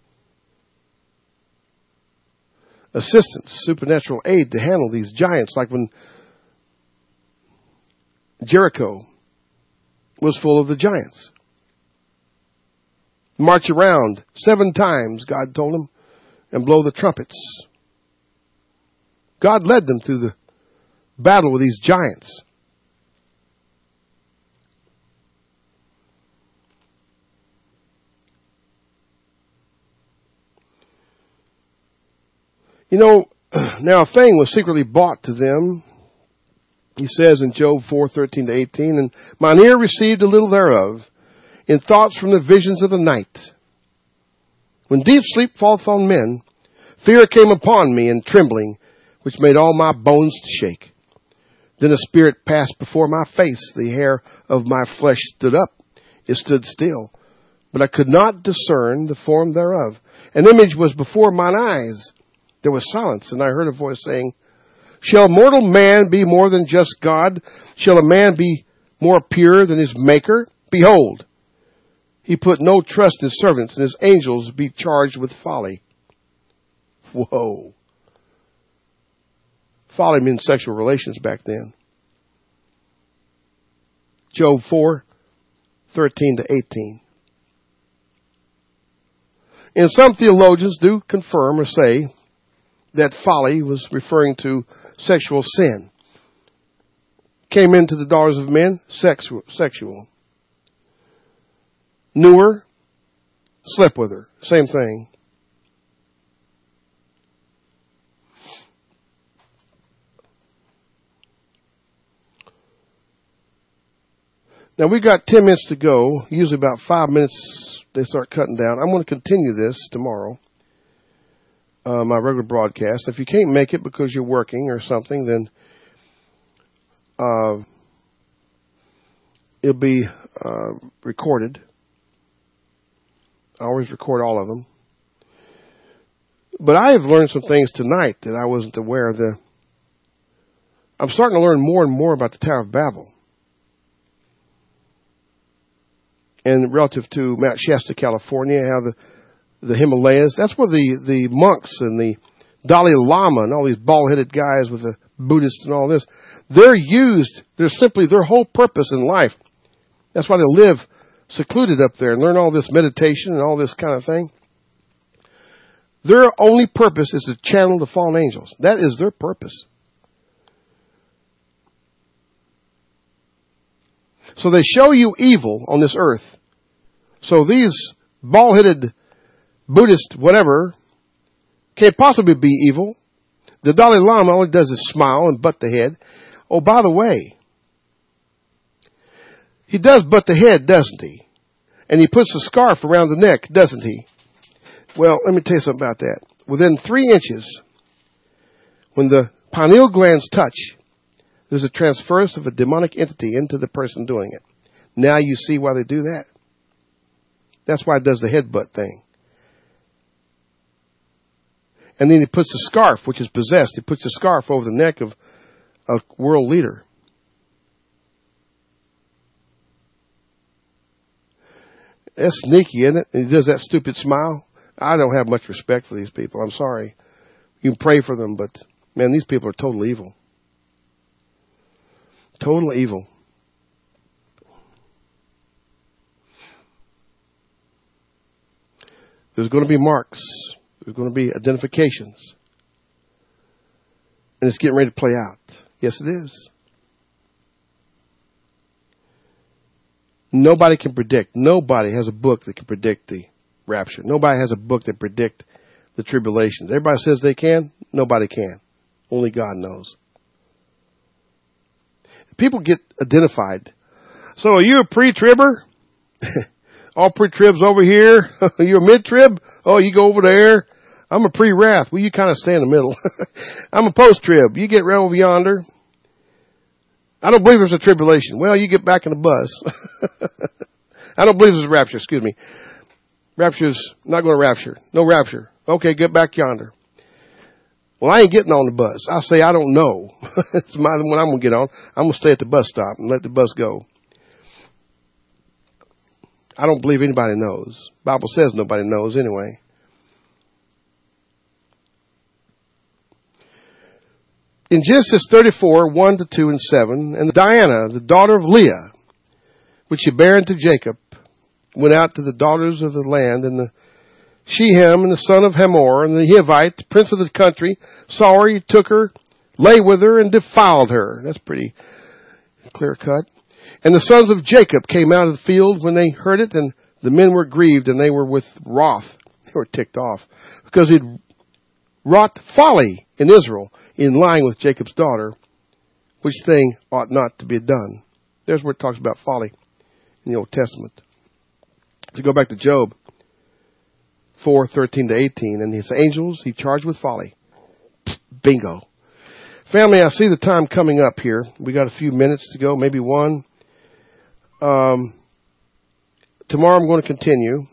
assistance, supernatural aid to handle these giants, like when Jericho was full of the giants. March around 7 times, God told them, and blow the trumpets. God led them through the battle with these giants. You know, now a thing was secretly bought to them. He says in Job 4:13-18, and mine ear received a little thereof, in thoughts from the visions of the night. When deep sleep falleth on men, fear came upon me, and trembling, which made all my bones to shake. Then a spirit passed before my face, the hair of my flesh stood up. It stood still, but I could not discern the form thereof. An image was before mine eyes. There was silence, and I heard a voice saying, shall mortal man be more than just God? Shall a man be more pure than his Maker? Behold, he put no trust in his servants, and his angels be charged with folly. Whoa. Folly means sexual relations back then. Job 4:13-18. And some theologians do confirm or say that folly was referring to sexual sin. Came into the daughters of men, sexual. Knew her, slept with her. Same thing. Now we got 10 minutes to go. Usually about 5 minutes they start cutting down. I'm going to continue this tomorrow. My regular broadcast. If you can't make it because you're working or something, then it'll be recorded. I always record all of them. But I have learned some things tonight that I wasn't aware of. I'm starting to learn more and more about the Tower of Babel. And relative to Mount Shasta, California, how the Himalayas, that's where the monks and the Dalai Lama and all these bald-headed guys with the Buddhists and all this, they're simply their whole purpose in life. That's why they live secluded up there and learn all this meditation and all this kind of thing. Their only purpose is to channel the fallen angels. That is their purpose. So they show you evil on this earth. So these bald-headed Buddhist whatever can't possibly be evil. The Dalai Lama all he does is smile and butt the head. Oh, by the way, he does butt the head, doesn't he? And he puts a scarf around the neck, doesn't he? Well, let me tell you something about that. Within 3 inches, when the pineal glands touch, there's a transference of a demonic entity into the person doing it. Now you see why they do that. That's why it does the headbutt thing. And then he puts a scarf, which is possessed. He puts a scarf over the neck of a world leader. That's sneaky, isn't it? And he does that stupid smile. I don't have much respect for these people. I'm sorry. You can pray for them, but man, these people are total evil. Total evil. There's going to be marks. There's going to be identifications. And it's getting ready to play out. Yes, it is. Nobody can predict. Nobody has a book that can predict the rapture. Nobody has a book that predict the tribulations. Everybody says they can. Nobody can. Only God knows. People get identified. So are you a pre-tribber? All pre-tribs over here. You're a mid-trib? Oh, you go over there. I'm a pre-wrath. Well, you kind of stay in the middle. I'm a post-trib. You get right over yonder. I don't believe there's a tribulation. Well, you get back in the bus. I don't believe there's a rapture. Excuse me. Rapture's not going to rapture. No rapture. Okay, get back yonder. Well, I ain't getting on the bus. I'll say I don't know. It's when I'm going to get on. I'm going to stay at the bus stop and let the bus go. I don't believe anybody knows. The Bible says nobody knows anyway. In Genesis 34, 1 to 2 and 7, and Diana, the daughter of Leah, which she bare unto Jacob, went out to the daughters of the land, and the Shehem and the son of Hamor, and the Hivite, prince of the country, saw her, he took her, lay with her and defiled her. That's pretty clear cut. And the sons of Jacob came out of the field when they heard it, and the men were grieved, and they were with wrath. They were ticked off because he'd wrought folly in Israel in lying with Jacob's daughter, which thing ought not to be done. There's where it talks about folly in the Old Testament. So go back to Job 4:13-18, and his angels he charged with folly. Bingo. Family, I see the time coming up here. We got a few minutes to go, maybe one. Tomorrow I'm going to continue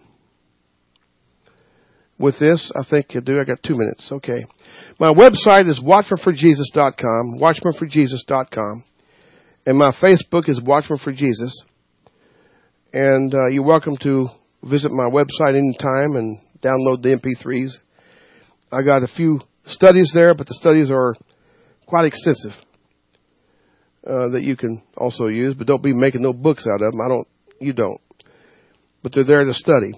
with this. I think I do. I got 2 minutes. Okay. My website is watchmanforjesus.com, watchmanforjesus.com. And my Facebook is Watchman for Jesus. And you're welcome to visit my website anytime and download the MP3s. I got a few studies there, but the studies are quite extensive that you can also use. But don't be making no books out of them. You don't. But they're there to study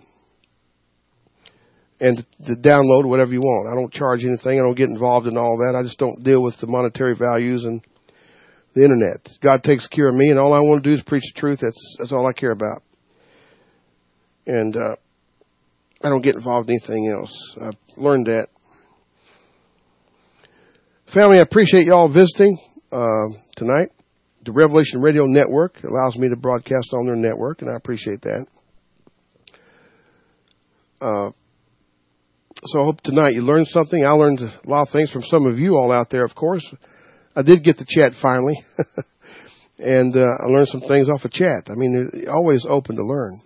and to download whatever you want. I don't charge anything. I don't get involved in all that. I just don't deal with the monetary values and the internet. God takes care of me, and all I want to do is preach the truth. That's all I care about. And I don't get involved in anything else. I've learned that. Family, I appreciate y'all visiting tonight. The Revelation Radio Network allows me to broadcast on their network, and I appreciate that. So I hope tonight you learned something. I learned a lot of things from some of you all out there, of course. I did get the chat finally, and I learned some things off of chat. I mean, they're always open to learn.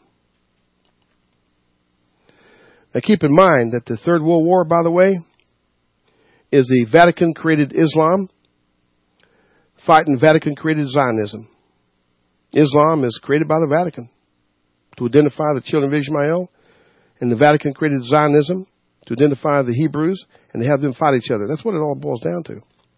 Now keep in mind that the Third World War, by the way, is the Vatican-created Islam fighting Vatican-created Zionism. Islam is created by the Vatican to identify the children of Ishmael, and the Vatican created Zionism to identify the Hebrews and to have them fight each other. That's what it all boils down to.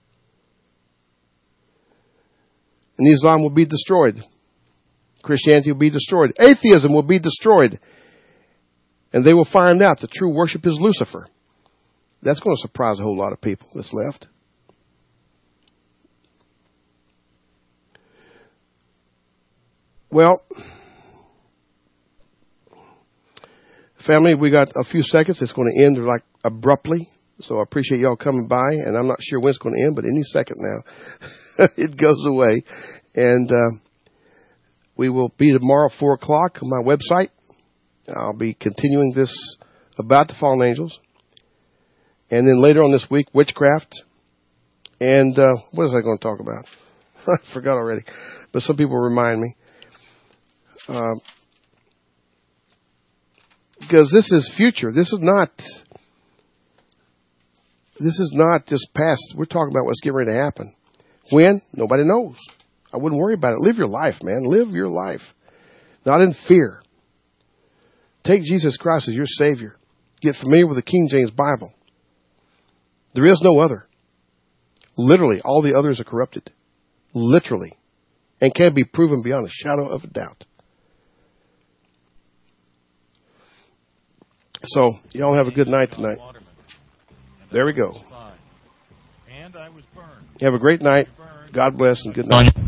And Islam will be destroyed. Christianity will be destroyed. Atheism will be destroyed. And they will find out the true worship is Lucifer. That's going to surprise a whole lot of people that's left. Well, family, we got a few seconds. It's going to end like abruptly. So I appreciate y'all coming by. And I'm not sure when it's going to end, but any second now. It goes away. And we will be tomorrow at 4 o'clock on my website. I'll be continuing this about the fallen angels. And then later on this week, witchcraft. And what was I going to talk about? I forgot already. But some people remind me. Because this is future. This is not just past. We're talking about what's getting ready to happen. When? Nobody knows. I wouldn't worry about it. Live your life, man. Live your life. Not in fear. Take Jesus Christ as your Savior. Get familiar with the King James Bible. There is no other. Literally, all the others are corrupted. Literally. And can be proven beyond a shadow of a doubt. So, y'all have a good night tonight. There we go. Have a great night. God bless and good night.